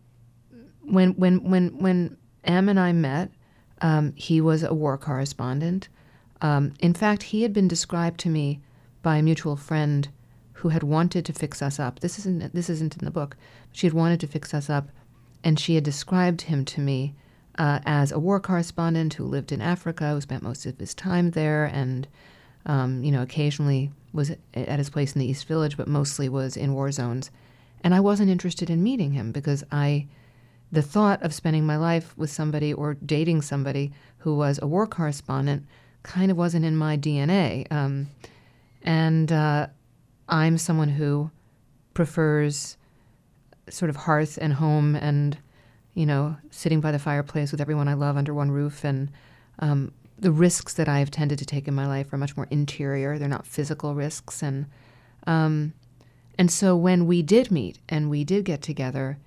when when when when Em and I met, um, he was a war correspondent. Um, in fact, he had been described to me by a mutual friend who had wanted to fix us up. This isn't this isn't in the book. She had wanted to fix us up, and she had described him to me uh, as a war correspondent who lived in Africa, who spent most of his time there, and um, you know, occasionally was at his place in the East Village, but mostly was in war zones. And I wasn't interested in meeting him because I, the thought of spending my life with somebody or dating somebody who was a war correspondent kind of wasn't in my D N A. Um, and uh, I'm someone who prefers sort of hearth and home and, you know, sitting by the fireplace with everyone I love under one roof. And um, the risks that I have tended to take in my life are much more interior. They're not physical risks. And um, and so when we did meet and we did get together,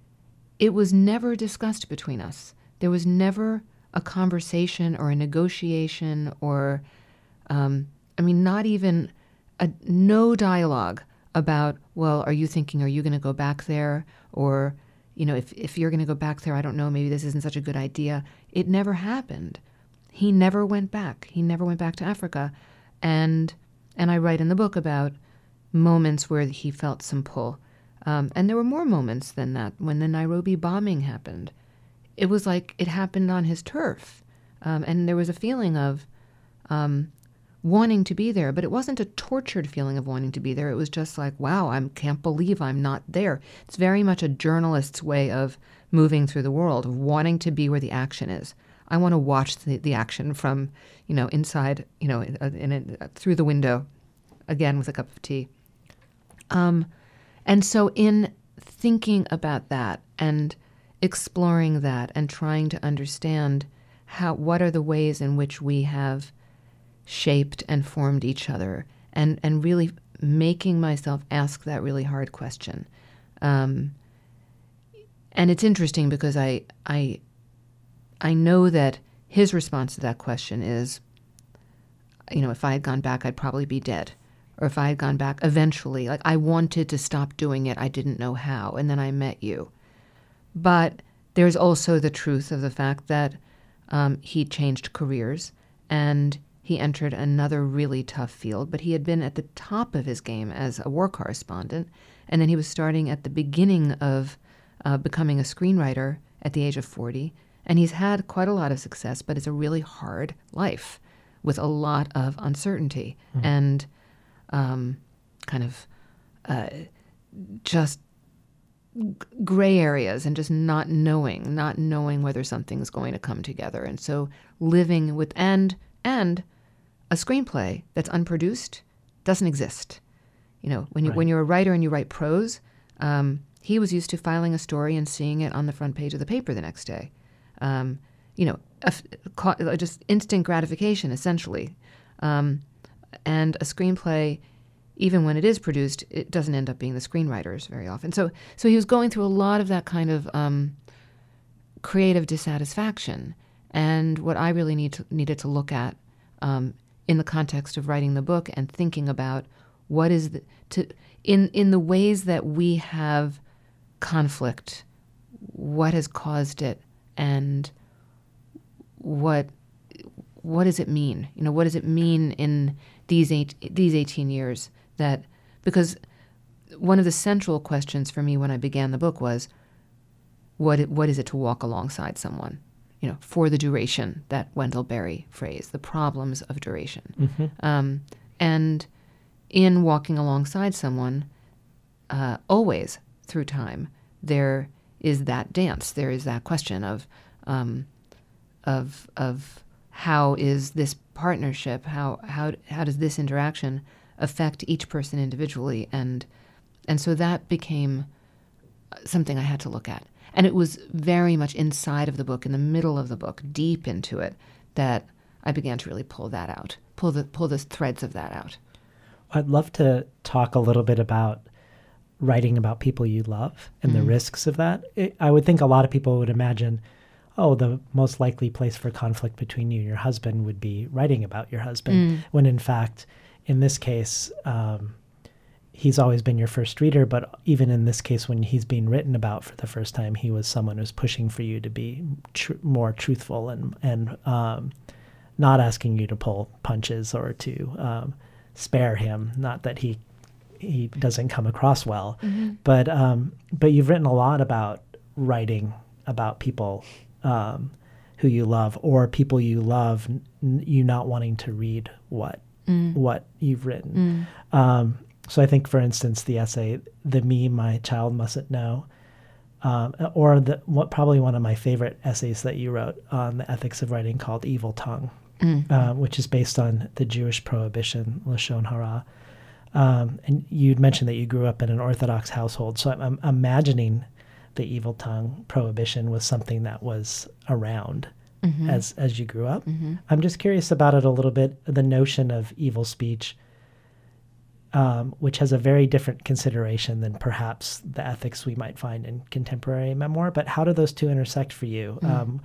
it was never discussed between us. There was never a conversation or a negotiation or, um, I mean, not even a, no dialogue about, well, are you thinking, are you going to go back there? Or, you know, if, if you're going to go back there, I don't know, maybe this isn't such a good idea. It never happened. He never went back. He never went back to Africa. And and I write in the book about moments where he felt some pull. Um, and there were more moments than that. When the Nairobi bombing happened, it was like it happened on his turf. Um, and there was a feeling of um, wanting to be there, but it wasn't a tortured feeling of wanting to be there. It was just like, wow, I can't believe I'm not there. It's very much a journalist's way of moving through the world, of wanting to be where the action is. I want to watch the, the action from, you know, inside, you know, in, in, in, through the window, again with a cup of tea. Um, and so in thinking about that and exploring that and trying to understand how, what are the ways in which we have shaped and formed each other, and, and really making myself ask that really hard question. Um, and it's interesting because I, I, I know that his response to that question is, you know, if I had gone back, I'd probably be dead. Or if I had gone back eventually, like I wanted to stop doing it, I didn't know how, and then I met you. But there's also the truth of the fact that um, he changed careers and he entered another really tough field, but he had been at the top of his game as a war correspondent, and then he was starting at the beginning of uh, becoming a screenwriter at the age of forty, and he's had quite a lot of success, but it's a really hard life with a lot of uncertainty mm-hmm. and um, kind of uh, just gray areas and just not knowing, not knowing whether something's going to come together. And so living with, and, and a screenplay that's unproduced doesn't exist. You know, when you, Right. when you're a writer and you write prose, um, he was used to filing a story and seeing it on the front page of the paper the next day. Um, you know, a, a, just instant gratification, essentially. Um, and a screenplay, even when it is produced, it doesn't end up being the screenwriters very often. So, so he was going through a lot of that kind of um, creative dissatisfaction. And what I really need to, needed to look at um, in the context of writing the book and thinking about what is the, to in in the ways that we have conflict, what has caused it, and what what does it mean? You know, what does it mean in these eight, these eighteen years? That because one of the central questions for me when I began the book was, what what is it to walk alongside someone? You know, for the duration, that Wendell Berry phrase, the problems of duration. Mm-hmm. Um, and in walking alongside someone, uh, always through time, there is that dance. There is that question of, um, of, of how is this partnership? How how how does this interaction affect each person individually? And and so that became something I had to look at. And it was very much inside of the book, in the middle of the book, deep into it, that I began to really pull that out, pull the pull the threads of that out. I'd love to talk a little bit about writing about people you love and mm. the risks of that. It, I would think a lot of people would imagine, oh, the most likely place for conflict between you and your husband would be writing about your husband, mm. when in fact, in this case, um, he's always been your first reader, but even in this case, when he's being written about for the first time, he was someone who's pushing for you to be tr- more truthful and and um, not asking you to pull punches or to um, spare him. Not that he he doesn't come across well, mm-hmm. but um, but you've written a lot about writing about people um, who you love, or people you love, n- you not wanting to read what mm. what you've written. Mm. Um, So I think, for instance, the essay, "The Me My Child Mustn't Know," um, or the what probably one of my favorite essays that you wrote on the ethics of writing, called "Evil Tongue," mm-hmm. uh, which is based on the Jewish prohibition, Lashon Hara. Um, and you'd mentioned that you grew up in an Orthodox household, so I'm, I'm imagining the evil tongue prohibition was something that was around mm-hmm. as as you grew up. Mm-hmm. I'm just curious about it a little bit, the notion of evil speech. Um, which has a very different consideration than perhaps the ethics we might find in contemporary memoir. But how do those two intersect for you? Mm. Um,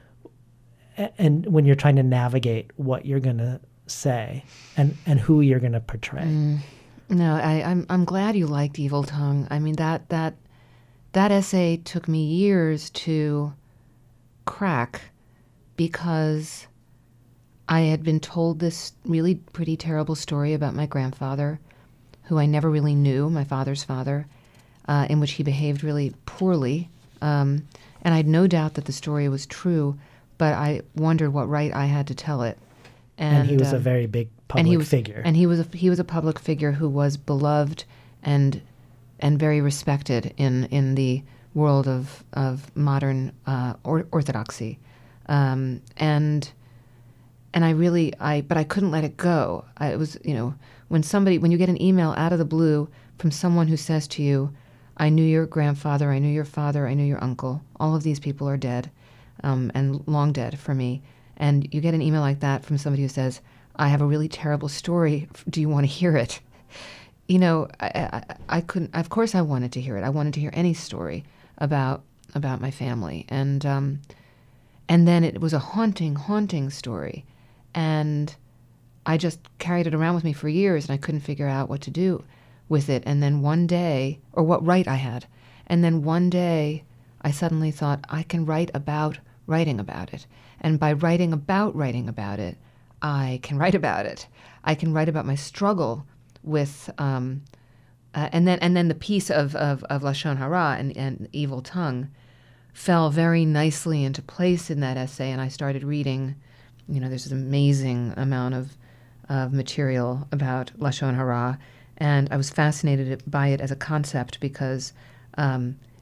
and when you're trying to navigate what you're going to say and, and who you're going to portray. Mm. No, I, I'm I'm glad you liked Evil Tongue. I mean, that that that essay took me years to crack, because I had been told this really pretty terrible story about my grandfather, who I never really knew, my father's father, uh, in which he behaved really poorly. Um, and I had no doubt that the story was true, but I wondered what right I had to tell it. And, and he was um, a very big public and he was, figure. And he was a, he was a public figure who was beloved and and very respected in, in the world of, of modern uh, or, orthodoxy. Um, and and I really, I but I couldn't let it go. I, it was, you know, when somebody, when you get an email out of the blue from someone who says to you, I knew your grandfather, I knew your father, I knew your uncle, all of these people are dead, um, and long dead for me. And you get an email like that from somebody who says, I have a really terrible story. Do you want to hear it? You know, I, I, I couldn't, of course I wanted to hear it. I wanted to hear any story about, about my family. And, um, and then it was a haunting, haunting story. And I just carried it around with me for years, and I couldn't figure out what to do with it. And then one day, or what right I had, and then one day I suddenly thought, I can write about writing about it. And by writing about writing about it, I can write about it. I can write about my struggle with, um, uh, and then and then the piece of, of, of Lashon Hara and, and Evil Tongue fell very nicely into place in that essay, and I started reading. You know, there's this amazing amount of of material about Lashon Hara, and I was fascinated by it as a concept because um,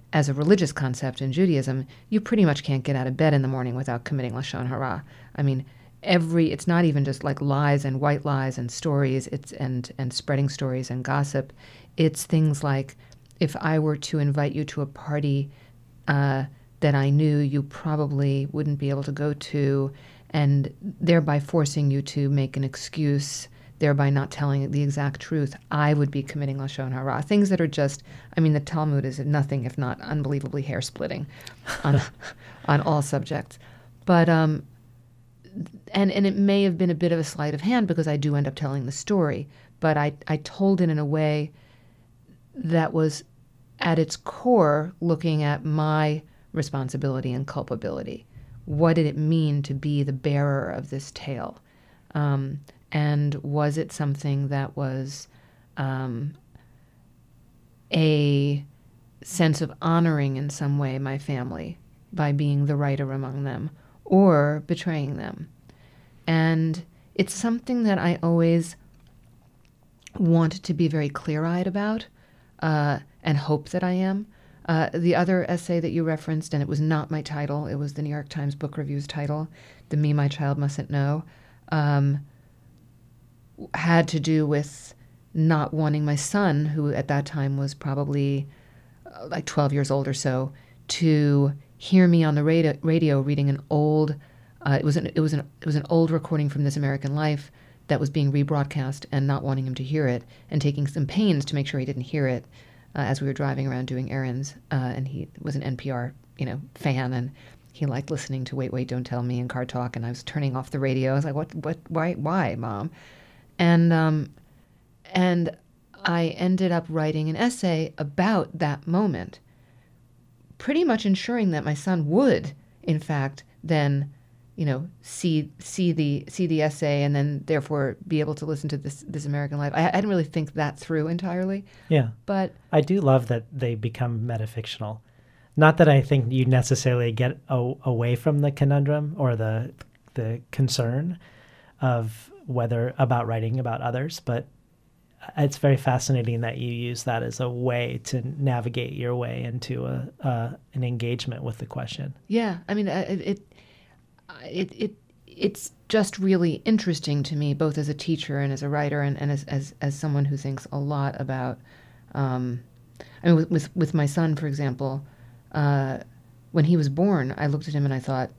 as a religious concept in Judaism, you pretty much can't get out of bed in the morning without committing Lashon Hara. I mean, every it's not even just like lies and white lies and stories, it's and and spreading stories and gossip. It's things like, if I were to invite you to a party uh, that I knew you probably wouldn't be able to go to, and thereby forcing you to make an excuse, thereby not telling the exact truth, I would be committing Lashon Hara. Things that are just, I mean, the Talmud is nothing if not unbelievably hair-splitting on on all subjects. But, um, and, and it may have been a bit of a sleight of hand because I do end up telling the story, but I, I told it in a way that was at its core looking at my responsibility and culpability. What did it mean to be the bearer of this tale? Um, and was it something that was um, a sense of honoring in some way my family by being the writer among them, or betraying them? And it's something that I always want to be very clear-eyed about, uh, and hope that I am. Uh, the other essay that you referenced, and it was not my title, it was the New York Times Book Review's title, The Me My Child Mustn't Know, um, had to do with not wanting my son, who at that time was probably uh, like twelve years old or so, to hear me on the radio, radio reading an old, uh, it was an, it was an, it was an old recording from This American Life that was being rebroadcast, and not wanting him to hear it, and taking some pains to make sure he didn't hear it uh, as we were driving around doing errands. Uh, and he was an N P R, you know, fan, and he liked listening to Wait, Wait, Don't Tell Me and Car Talk, and I was turning off the radio. I was like, what, what, why, why, Mom? And um, and I ended up writing an essay about that moment, pretty much ensuring that my son would, in fact, then, you know, see see the see the essay, and then therefore be able to listen to this this American Life. I, I didn't really think that through entirely. Yeah, but I do love that they become metafictional. Not that I think you necessarily get a, away from the conundrum or the the concern of whether about writing about others, but it's very fascinating that you use that as a way to navigate your way into a uh, an engagement with the question. Yeah, I mean, it, it it it it's just really interesting to me, both as a teacher and as a writer, and, and as, as as someone who thinks a lot about. Um, I mean, with, with with my son, for example, uh, when he was born, I looked at him and I thought,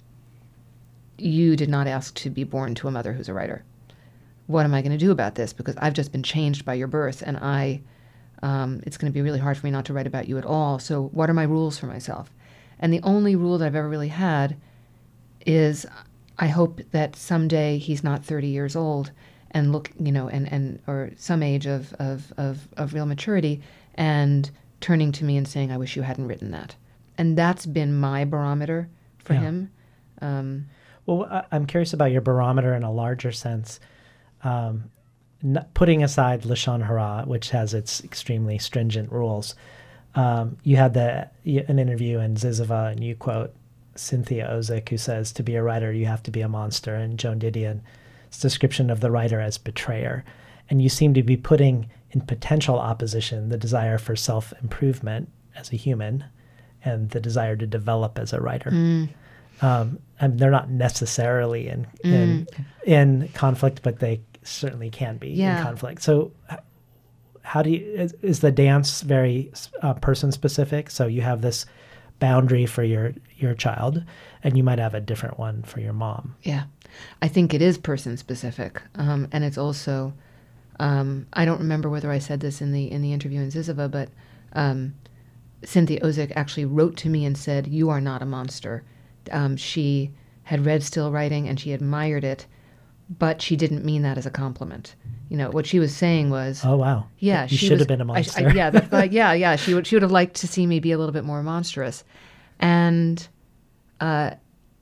you did not ask to be born to a mother who's a writer. What am I going to do about this? Because I've just been changed by your birth, and I, um, it's going to be really hard for me not to write about you at all. So what are my rules for myself? And the only rule that I've ever really had is, I hope that someday he's not thirty years old and look, you know, and, and or some age of, of, of, of real maturity, and turning to me and saying, I wish you hadn't written that. And that's been my barometer for Yeah. him. Um, Well, I- I'm curious about your barometer in a larger sense. Um, n- putting aside Lashon Hara, which has its extremely stringent rules, um, you had the y- an interview in Zizova, and you quote Cynthia Ozick, who says, to be a writer, you have to be a monster, and Joan Didion's description of the writer as betrayer. And you seem to be putting in potential opposition the desire for self-improvement as a human and the desire to develop as a writer. mm. Um, and they're not necessarily in in, in conflict, but they certainly can be Yeah. in conflict. So, h- how do you is, is the dance very uh, person specific? So you have this boundary for your your child, and you might have a different one for your mom. Yeah, I think it is person specific, um, and it's also. Um, I don't remember whether I said this in the in the interview in Zizova, but um, Cynthia Ozick actually wrote to me and said, "You are not a monster." Um, she had read Still Writing and she admired it, but she didn't mean that as a compliment. You know, what she was saying was, Oh wow! yeah, you she should was, have been a I- monster. I, yeah, that's like, yeah, yeah. She would she would have liked to see me be a little bit more monstrous, and uh,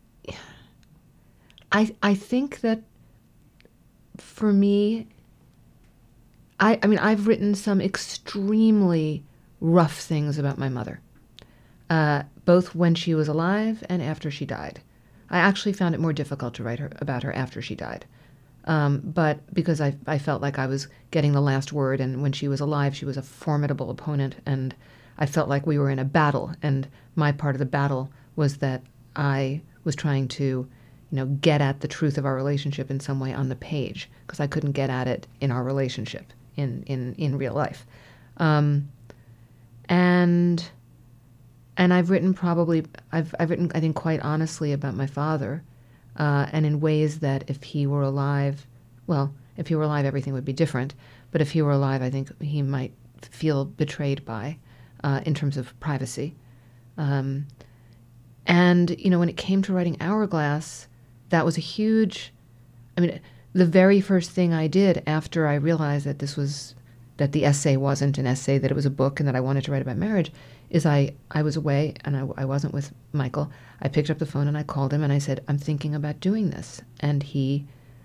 I I think that for me, I I mean I've written some extremely rough things about my mother, uh, both when she was alive and after she died. I actually found it more difficult to write her about her after she died. Um, but because I, I felt like I was getting the last word, and when she was alive, she was a formidable opponent, and I felt like we were in a battle, and my part of the battle was that I was trying to, you know, get at the truth of our relationship in some way on the page, because I couldn't get at it in our relationship in in in real life. Um, and and I've written probably I've I've written I think quite honestly about my father, uh, and in ways that if he were alive, well, if he were alive, everything would be different. But if he were alive, I think he might feel betrayed by, uh, in terms of privacy. Um, and, you know, when it came to writing Hourglass, that was a huge, I mean, the very first thing I did after I realized that this was, that the essay wasn't an essay, that it was a book and that I wanted to write about marriage, is I, I was away and I, I wasn't with Michael. I picked up the phone and I called him and I said, I'm thinking about doing this. And he,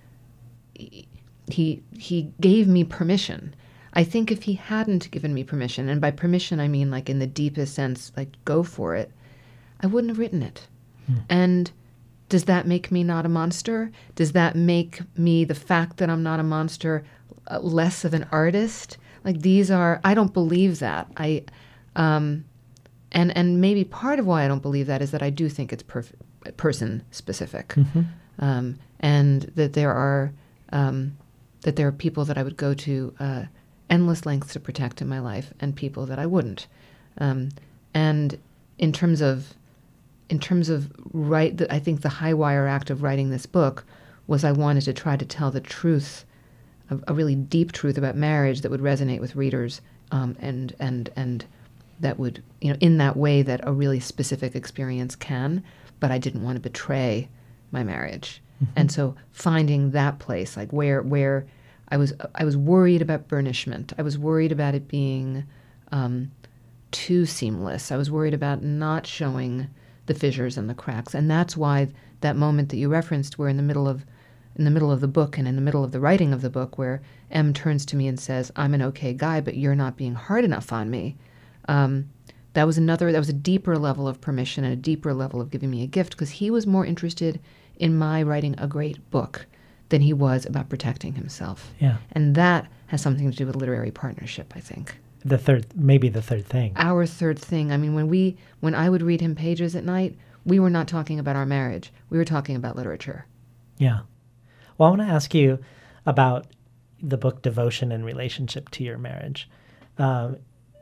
he, he gave me permission. I think if he hadn't given me permission, and by permission I mean like in the deepest sense, like go for it, I wouldn't have written it. Hmm. And does that make me not a monster? Does that make me, the fact that I'm not a monster, uh, less of an artist? Like these are, I don't believe that. I, um, and and maybe part of why I don't believe that is that I do think it's perf- person specific, mm-hmm. um, and that there are um, that there are people that I would go to uh, endless lengths to protect in my life, and people that I wouldn't. Um, and in terms of in terms of write, the, I think the high wire act of writing this book was I wanted to try to tell the truth, a, a really deep truth about marriage that would resonate with readers, um, and and and that would, you know, in that way that a really specific experience can. But I didn't want to betray my marriage, mm-hmm. and so finding that place, like where where I was I was worried about burnishment. I was worried about it being um, too seamless. I was worried about not showing the fissures and the cracks, and that's why that moment that you referenced, where in the middle of in the middle of the book and in the middle of the writing of the book, where M turns to me and says, "I'm an okay guy, but you're not being hard enough on me." Um, that was another. That was a deeper level of permission and a deeper level of giving me a gift, because he was more interested in my writing a great book than he was about protecting himself. Yeah, and that has something to do with literary partnership, I think. The third, maybe the third thing. Our third thing. I mean, when we, when I would read him pages at night, we were not talking about our marriage. We were talking about literature. Yeah. Well, I want to ask you about the book Devotion in relationship to your marriage. Um,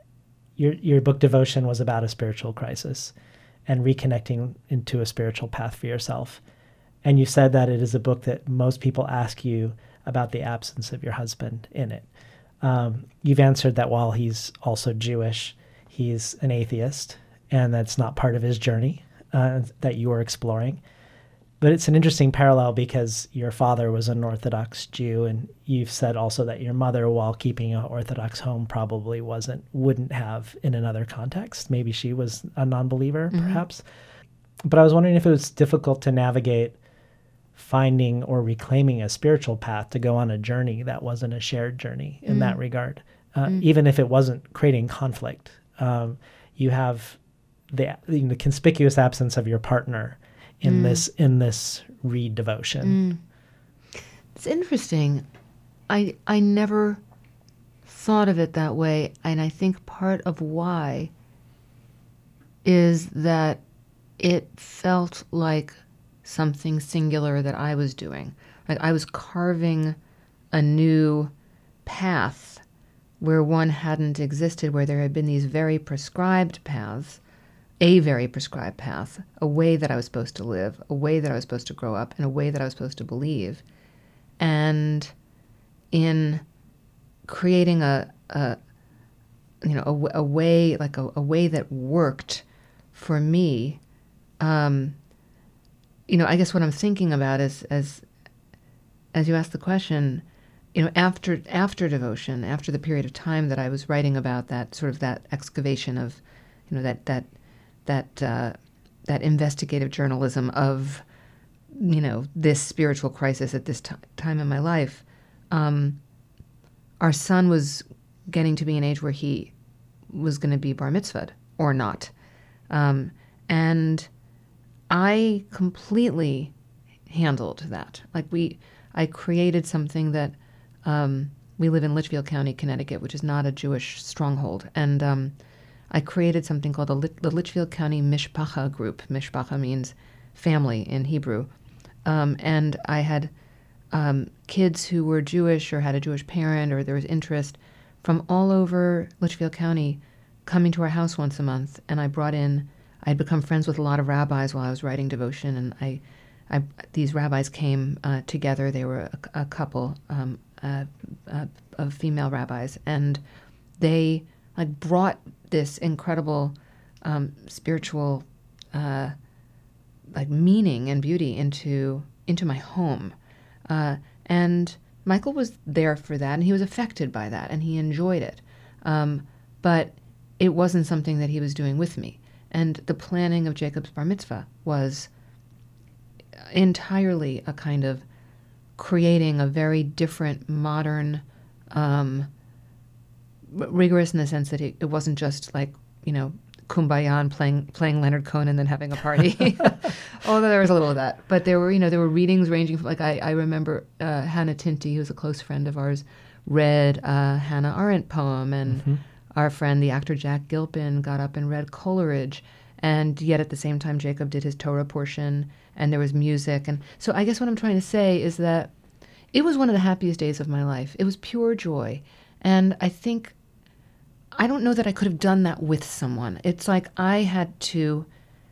your your book Devotion was about a spiritual crisis and reconnecting into a spiritual path for yourself. And you said that it is a book that most people ask you about the absence of your husband in it. Um, you've answered that while he's also Jewish, he's an atheist, and that's not part of his journey uh, that you are exploring. But it's an interesting parallel because your father was an Orthodox Jew, and you've said also that your mother, while keeping an Orthodox home, probably wasn't, wouldn't have in another context. Maybe she was a non-believer, mm-hmm. perhaps. But I was wondering if it was difficult to navigate finding or reclaiming a spiritual path to go on a journey that wasn't a shared journey in mm. that regard, uh, mm. even if it wasn't creating conflict. Um, you have the, you know, the conspicuous absence of your partner in mm. this in this read Devotion. Mm. It's interesting. I I never thought of it that way, and I think part of why is that it felt like something singular that I was doing. Like I was carving a new path where one hadn't existed, where there had been these very prescribed paths, a very prescribed path, a way that I was supposed to live, a way that I was supposed to grow up, and a way that I was supposed to believe. And in creating a, a you know, a, a way, like a, a way that worked for me, um, you know, I guess what I'm thinking about is, as as you asked the question, you know, after after Devotion, after the period of time that I was writing about that sort of that excavation of, you know, that that that uh, that investigative journalism of, you know, this spiritual crisis at this t- time in my life, um, our son was getting to be an age where he was going to be bar mitzvahed or not, um, and I completely handled that. Like we, I created something that, um, we live in Litchfield County, Connecticut, which is not a Jewish stronghold. And um, I created something called the, Lit- the Litchfield County Mishpacha Group. Mishpacha means family in Hebrew. Um, and I had um, kids who were Jewish or had a Jewish parent or there was interest from all over Litchfield County coming to our house once a month. And I brought in, I had become friends with a lot of rabbis while I was writing devotion. And I, I these rabbis came uh, together. They were a, a couple um, uh, uh, of female rabbis. And they like brought this incredible um, spiritual uh, like meaning and beauty into into my home. Uh, and Michael was there for that, and he was affected by that, and he enjoyed it. Um, but it wasn't something that he was doing with me. And the planning of Jacob's bar mitzvah was entirely a kind of creating a very different, modern, um, rigorous in the sense that it, it wasn't just like, you know, kumbaya and playing playing Leonard Cohen and then having a party. Although there was a little of that. But there were, you know, there were readings ranging from, like, I, I remember uh, Hannah Tinty, who's a close friend of ours, read a Hannah Arendt poem, and mm-hmm. our friend, the actor Jack Gilpin, got up and read Coleridge. And yet at the same time, Jacob did his Torah portion, and there was music. And so I guess what I'm trying to say is that it was one of the happiest days of my life. It was pure joy. And I think, I don't know that I could have done that with someone. It's like I had to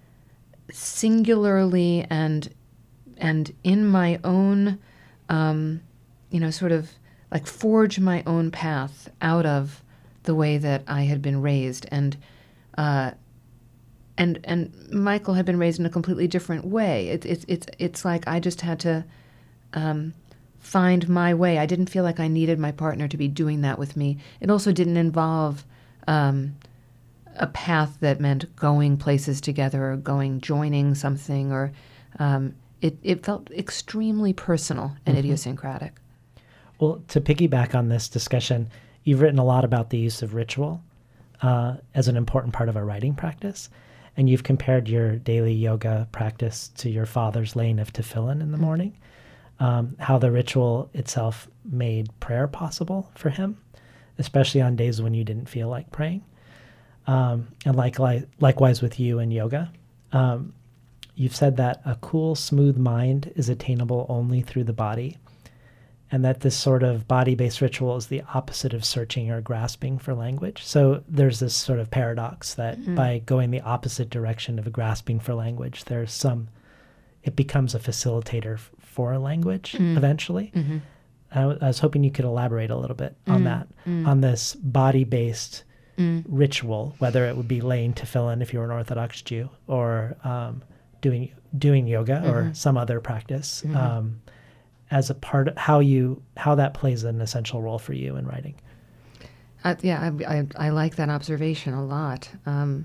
singularly and and in my own, um, you know, sort of like forge my own path out of the way that I had been raised. And uh, and and Michael had been raised in a completely different way. It's it's it's it's like I just had to um, find my way. I didn't feel like I needed my partner to be doing that with me. It also didn't involve um, a path that meant going places together or going, joining something, or um, it, it felt extremely personal and mm-hmm. idiosyncratic. Well, to piggyback on this discussion, you've written a lot about the use of ritual uh, as an important part of our writing practice. And you've compared your daily yoga practice to your father's laying of tefillin in the morning, um, how the ritual itself made prayer possible for him, especially on days when you didn't feel like praying. Um, and like, like, likewise with you and yoga. Um, you've said that a cool, smooth mind is attainable only through the body, and that this sort of body-based ritual is the opposite of searching or grasping for language. So there's this sort of paradox that mm-hmm. by going the opposite direction of grasping for language, there's some, it becomes a facilitator f- for a language mm-hmm. eventually. Mm-hmm. I, w- I was hoping you could elaborate a little bit on mm-hmm. that, mm-hmm. on this body-based mm. ritual, whether it would be laying tefillin if you were an Orthodox Jew, or um, doing doing yoga mm-hmm. or some other practice, mm-hmm. um, as a part of how you how that plays an essential role for you in writing. Uh, yeah, I, I I like that observation a lot. Um,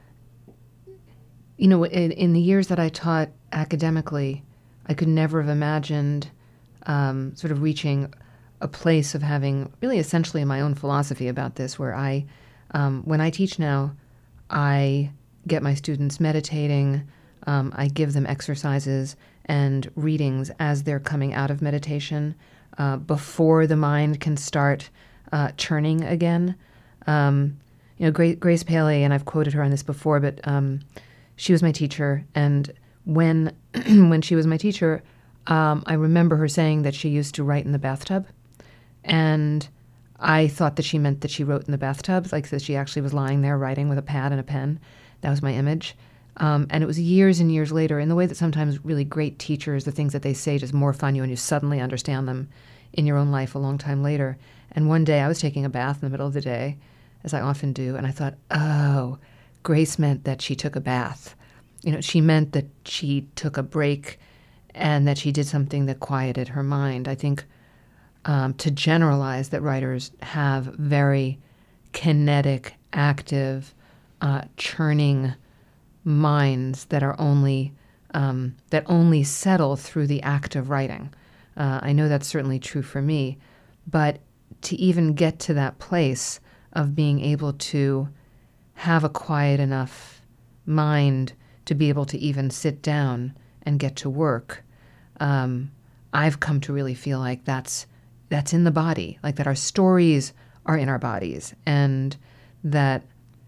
you know, in, in the years that I taught academically, I could never have imagined um, sort of reaching a place of having really essentially my own philosophy about this, where I, um, when I teach now, I get my students meditating, um, I give them exercises and readings as they're coming out of meditation, uh, before the mind can start uh, churning again. Um, you know, Grace, Grace Paley, and I've quoted her on this before, but um, she was my teacher, and when when she was my teacher, um, I remember her saying that she used to write in the bathtub. And I thought that she meant that she wrote in the bathtub, like that she actually was lying there writing with a pad and a pen. That was my image. Um, and it was years and years later, in the way that sometimes really great teachers, the things that they say just morph on you and you suddenly understand them in your own life a long time later. And one day I was taking a bath in the middle of the day, as I often do, and I thought, oh, Grace meant that she took a bath. You know, she meant that she took a break and that she did something that quieted her mind. I think Um, to generalize that writers have very kinetic, active, uh, churning minds that are only um, that only settle through the act of writing. Uh, I know that's certainly true for me, but to even get to that place of being able to have a quiet enough mind to be able to even sit down and get to work, um, I've come to really feel like that's that's in the body, like that our stories are in our bodies, and that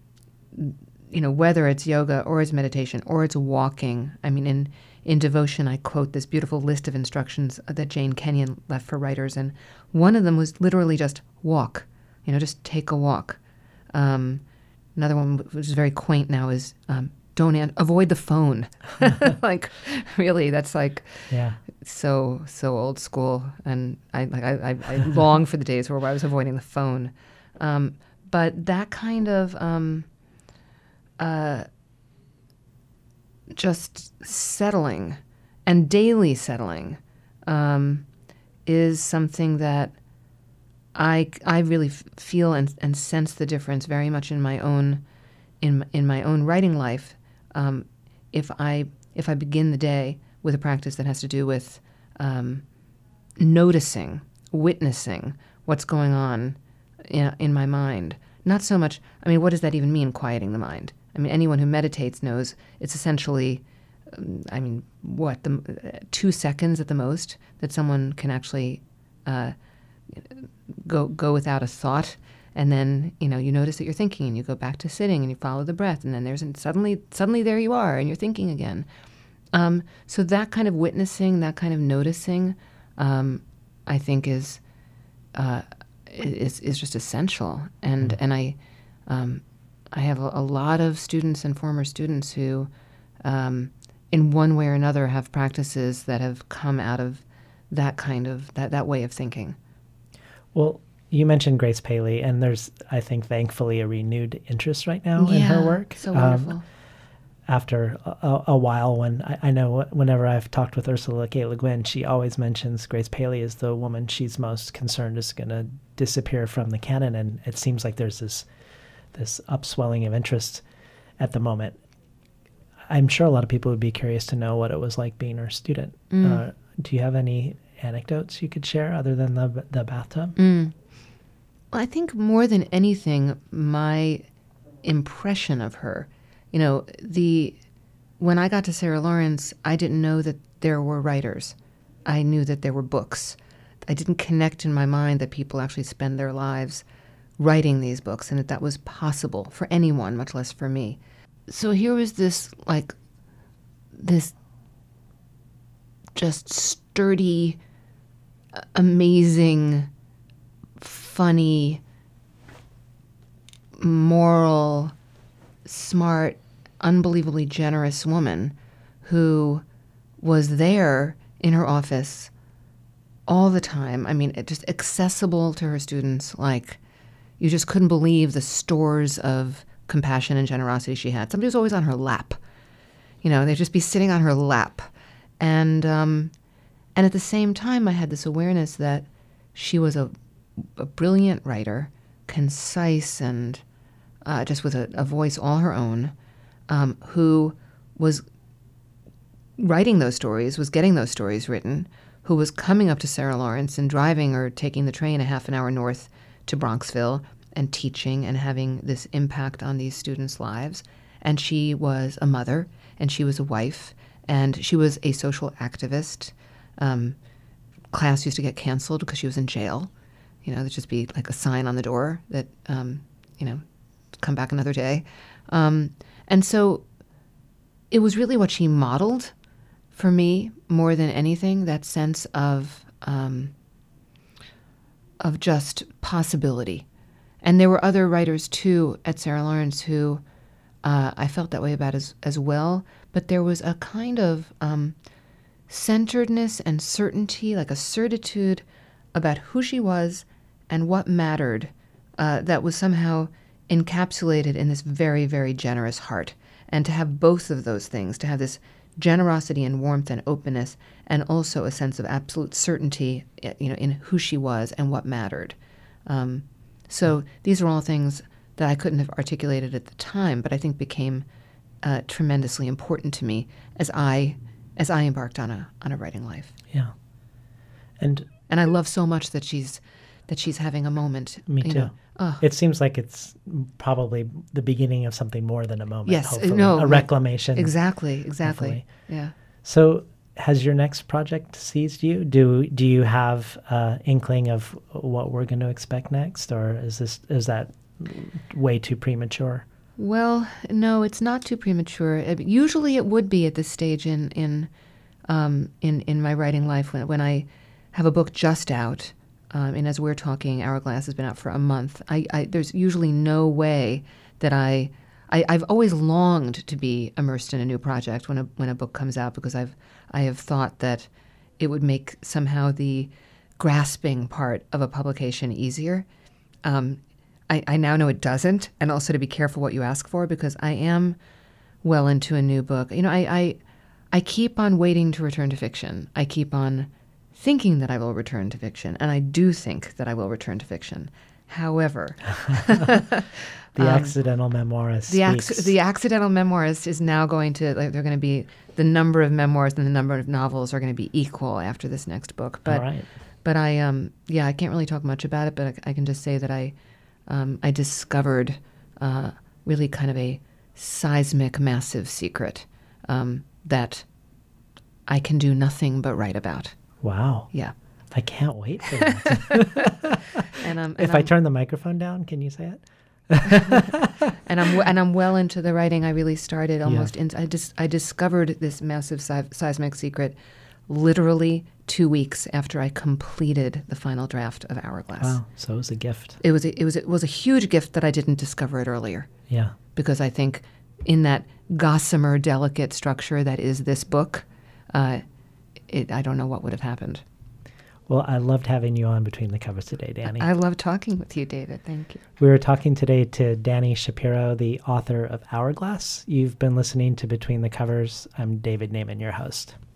you know, whether it's yoga or it's meditation or it's walking. I mean, in in devotion, I quote this beautiful list of instructions that Jane Kenyon left for writers, and one of them was literally just walk. You know, just take a walk. Um, another one, which is very quaint now, is um, don't an- avoid the phone. Like, really, that's like Yeah. so so old school, and I like I, I, I long for the days where I was avoiding the phone. Um, but that kind of um, uh, just settling and daily settling um, is something that I I really f- feel and, and sense the difference very much in my own in in my own writing life. Um, if I if I begin the day with a practice that has to do with um, noticing, witnessing what's going on in, in my mind, not so much. I mean, what does that even mean? Quieting the mind. I mean, anyone who meditates knows it's essentially, um, I mean, what, the uh, two seconds at the most that someone can actually uh, go go without a thought, and then you know you notice that you're thinking, and you go back to sitting, and you follow the breath, and then there's and suddenly suddenly there you are, and you're thinking again. Um, so that kind of witnessing, that kind of noticing, um, I think is uh, is is just essential, and and I. Um, I have a, a lot of students and former students who, um, in one way or another, have practices that have come out of that kind of, that, that way of thinking. Well, you mentioned Grace Paley, and there's, I think, thankfully a renewed interest right now in her work. So wonderful. Um, after a, a while when, I, I know whenever I've talked with Ursula K. Le Guin, she always mentions Grace Paley as the woman she's most concerned is going to disappear from the canon, and it seems like there's this this upswelling of interest at the moment. I'm sure a lot of people would be curious to know what it was like being her student. Mm. Uh, do you have any anecdotes you could share other than the the bathtub? Mm. Well, I think more than anything, my impression of her, you know, the when I got to Sarah Lawrence, I didn't know that there were writers. I knew that there were books. I didn't connect in my mind that people actually spend their lives writing these books, and that that was possible for anyone, much less for me. So here was this, like, this just sturdy, amazing, funny, moral, smart, unbelievably generous woman who was there in her office all the time. I mean, it just accessible to her students, like, you just couldn't believe the stores of compassion and generosity she had. Somebody was always on her lap. You know, they'd just be sitting on her lap. And um, and at the same time, I had this awareness that she was a, a brilliant writer, concise and uh, just with a, a voice all her own, um, who was writing those stories, was getting those stories written, who was coming up to Sarah Lawrence and driving or taking the train a half an hour north to Bronxville and teaching and having this impact on these students' lives. And she was a mother, and she was a wife, and she was a social activist. Um, class used to get canceled because she was in jail. You know, there'd just be like a sign on the door that, um, you know, come back another day. Um, and so it was really what she modeled for me more than anything, that sense of um, of just possibility. And there were other writers, too, at Sarah Lawrence who uh, I felt that way about as, as well. But there was a kind of um, centeredness and certainty, like a certitude about who she was and what mattered uh, that was somehow encapsulated in this very, very generous heart. And to have both of those things, to have this generosity and warmth and openness, and also a sense of absolute certainty, you know, in who she was and what mattered. Um, so these are all things that I couldn't have articulated at the time, but I think became uh, tremendously important to me as I as I embarked on a on a writing life. Yeah, and and I love so much that she's that she's having a moment. Me you too. know. Oh. It seems like it's probably the beginning of something more than a moment. Yes, hopefully. no, a reclamation. Exactly, exactly. Hopefully. Yeah. So, has your next project seized you? Do do you have uh, inkling of what we're going to expect next, or is this is that way too premature? Well, no, it's not too premature. It- usually it would be at this stage in in um, in, in my writing life when, when I have a book just out. Um, and as we're talking, Hourglass has been out for a month. I, I, there's usually no way that I, I, I've always longed to be immersed in a new project when a when a book comes out, because I've I have thought that it would make somehow the grasping part of a publication easier. Um, I, I now know it doesn't, and also to be careful what you ask for, because I am well into a new book. You know, I I, I keep on waiting to return to fiction. I keep on thinking that I will return to fiction, and I do think that I will return to fiction. However, The um, accidental memoirist the ac- speaks. the accidental memoirist is now going to, like, they're going to be, the number of memoirs and the number of novels are going to be equal after this next book. But All right. but I um yeah I can't really talk much about it, but I, I can just say that I um, I discovered uh, really kind of a seismic, massive secret um, that I can do nothing but write about. Wow. Yeah. I can't wait for that. And um, If and I I'm, turn the microphone down, can you say it? and I'm and I'm well into the writing. I really started almost. In, I just I discovered this massive se- seismic secret, literally two weeks after I completed the final draft of Hourglass. Wow. So it was a gift. It was a, it was it was a huge gift that I didn't discover it earlier, Yeah. because I think in that gossamer, delicate structure that is this book, uh, it, I don't know what would have happened. Well, I loved having you on Between the Covers today, Danny. I love talking with you, David. Thank you. We were talking today to Danny Shapiro, the author of Hourglass. You've been listening to Between the Covers. I'm David Naiman, your host.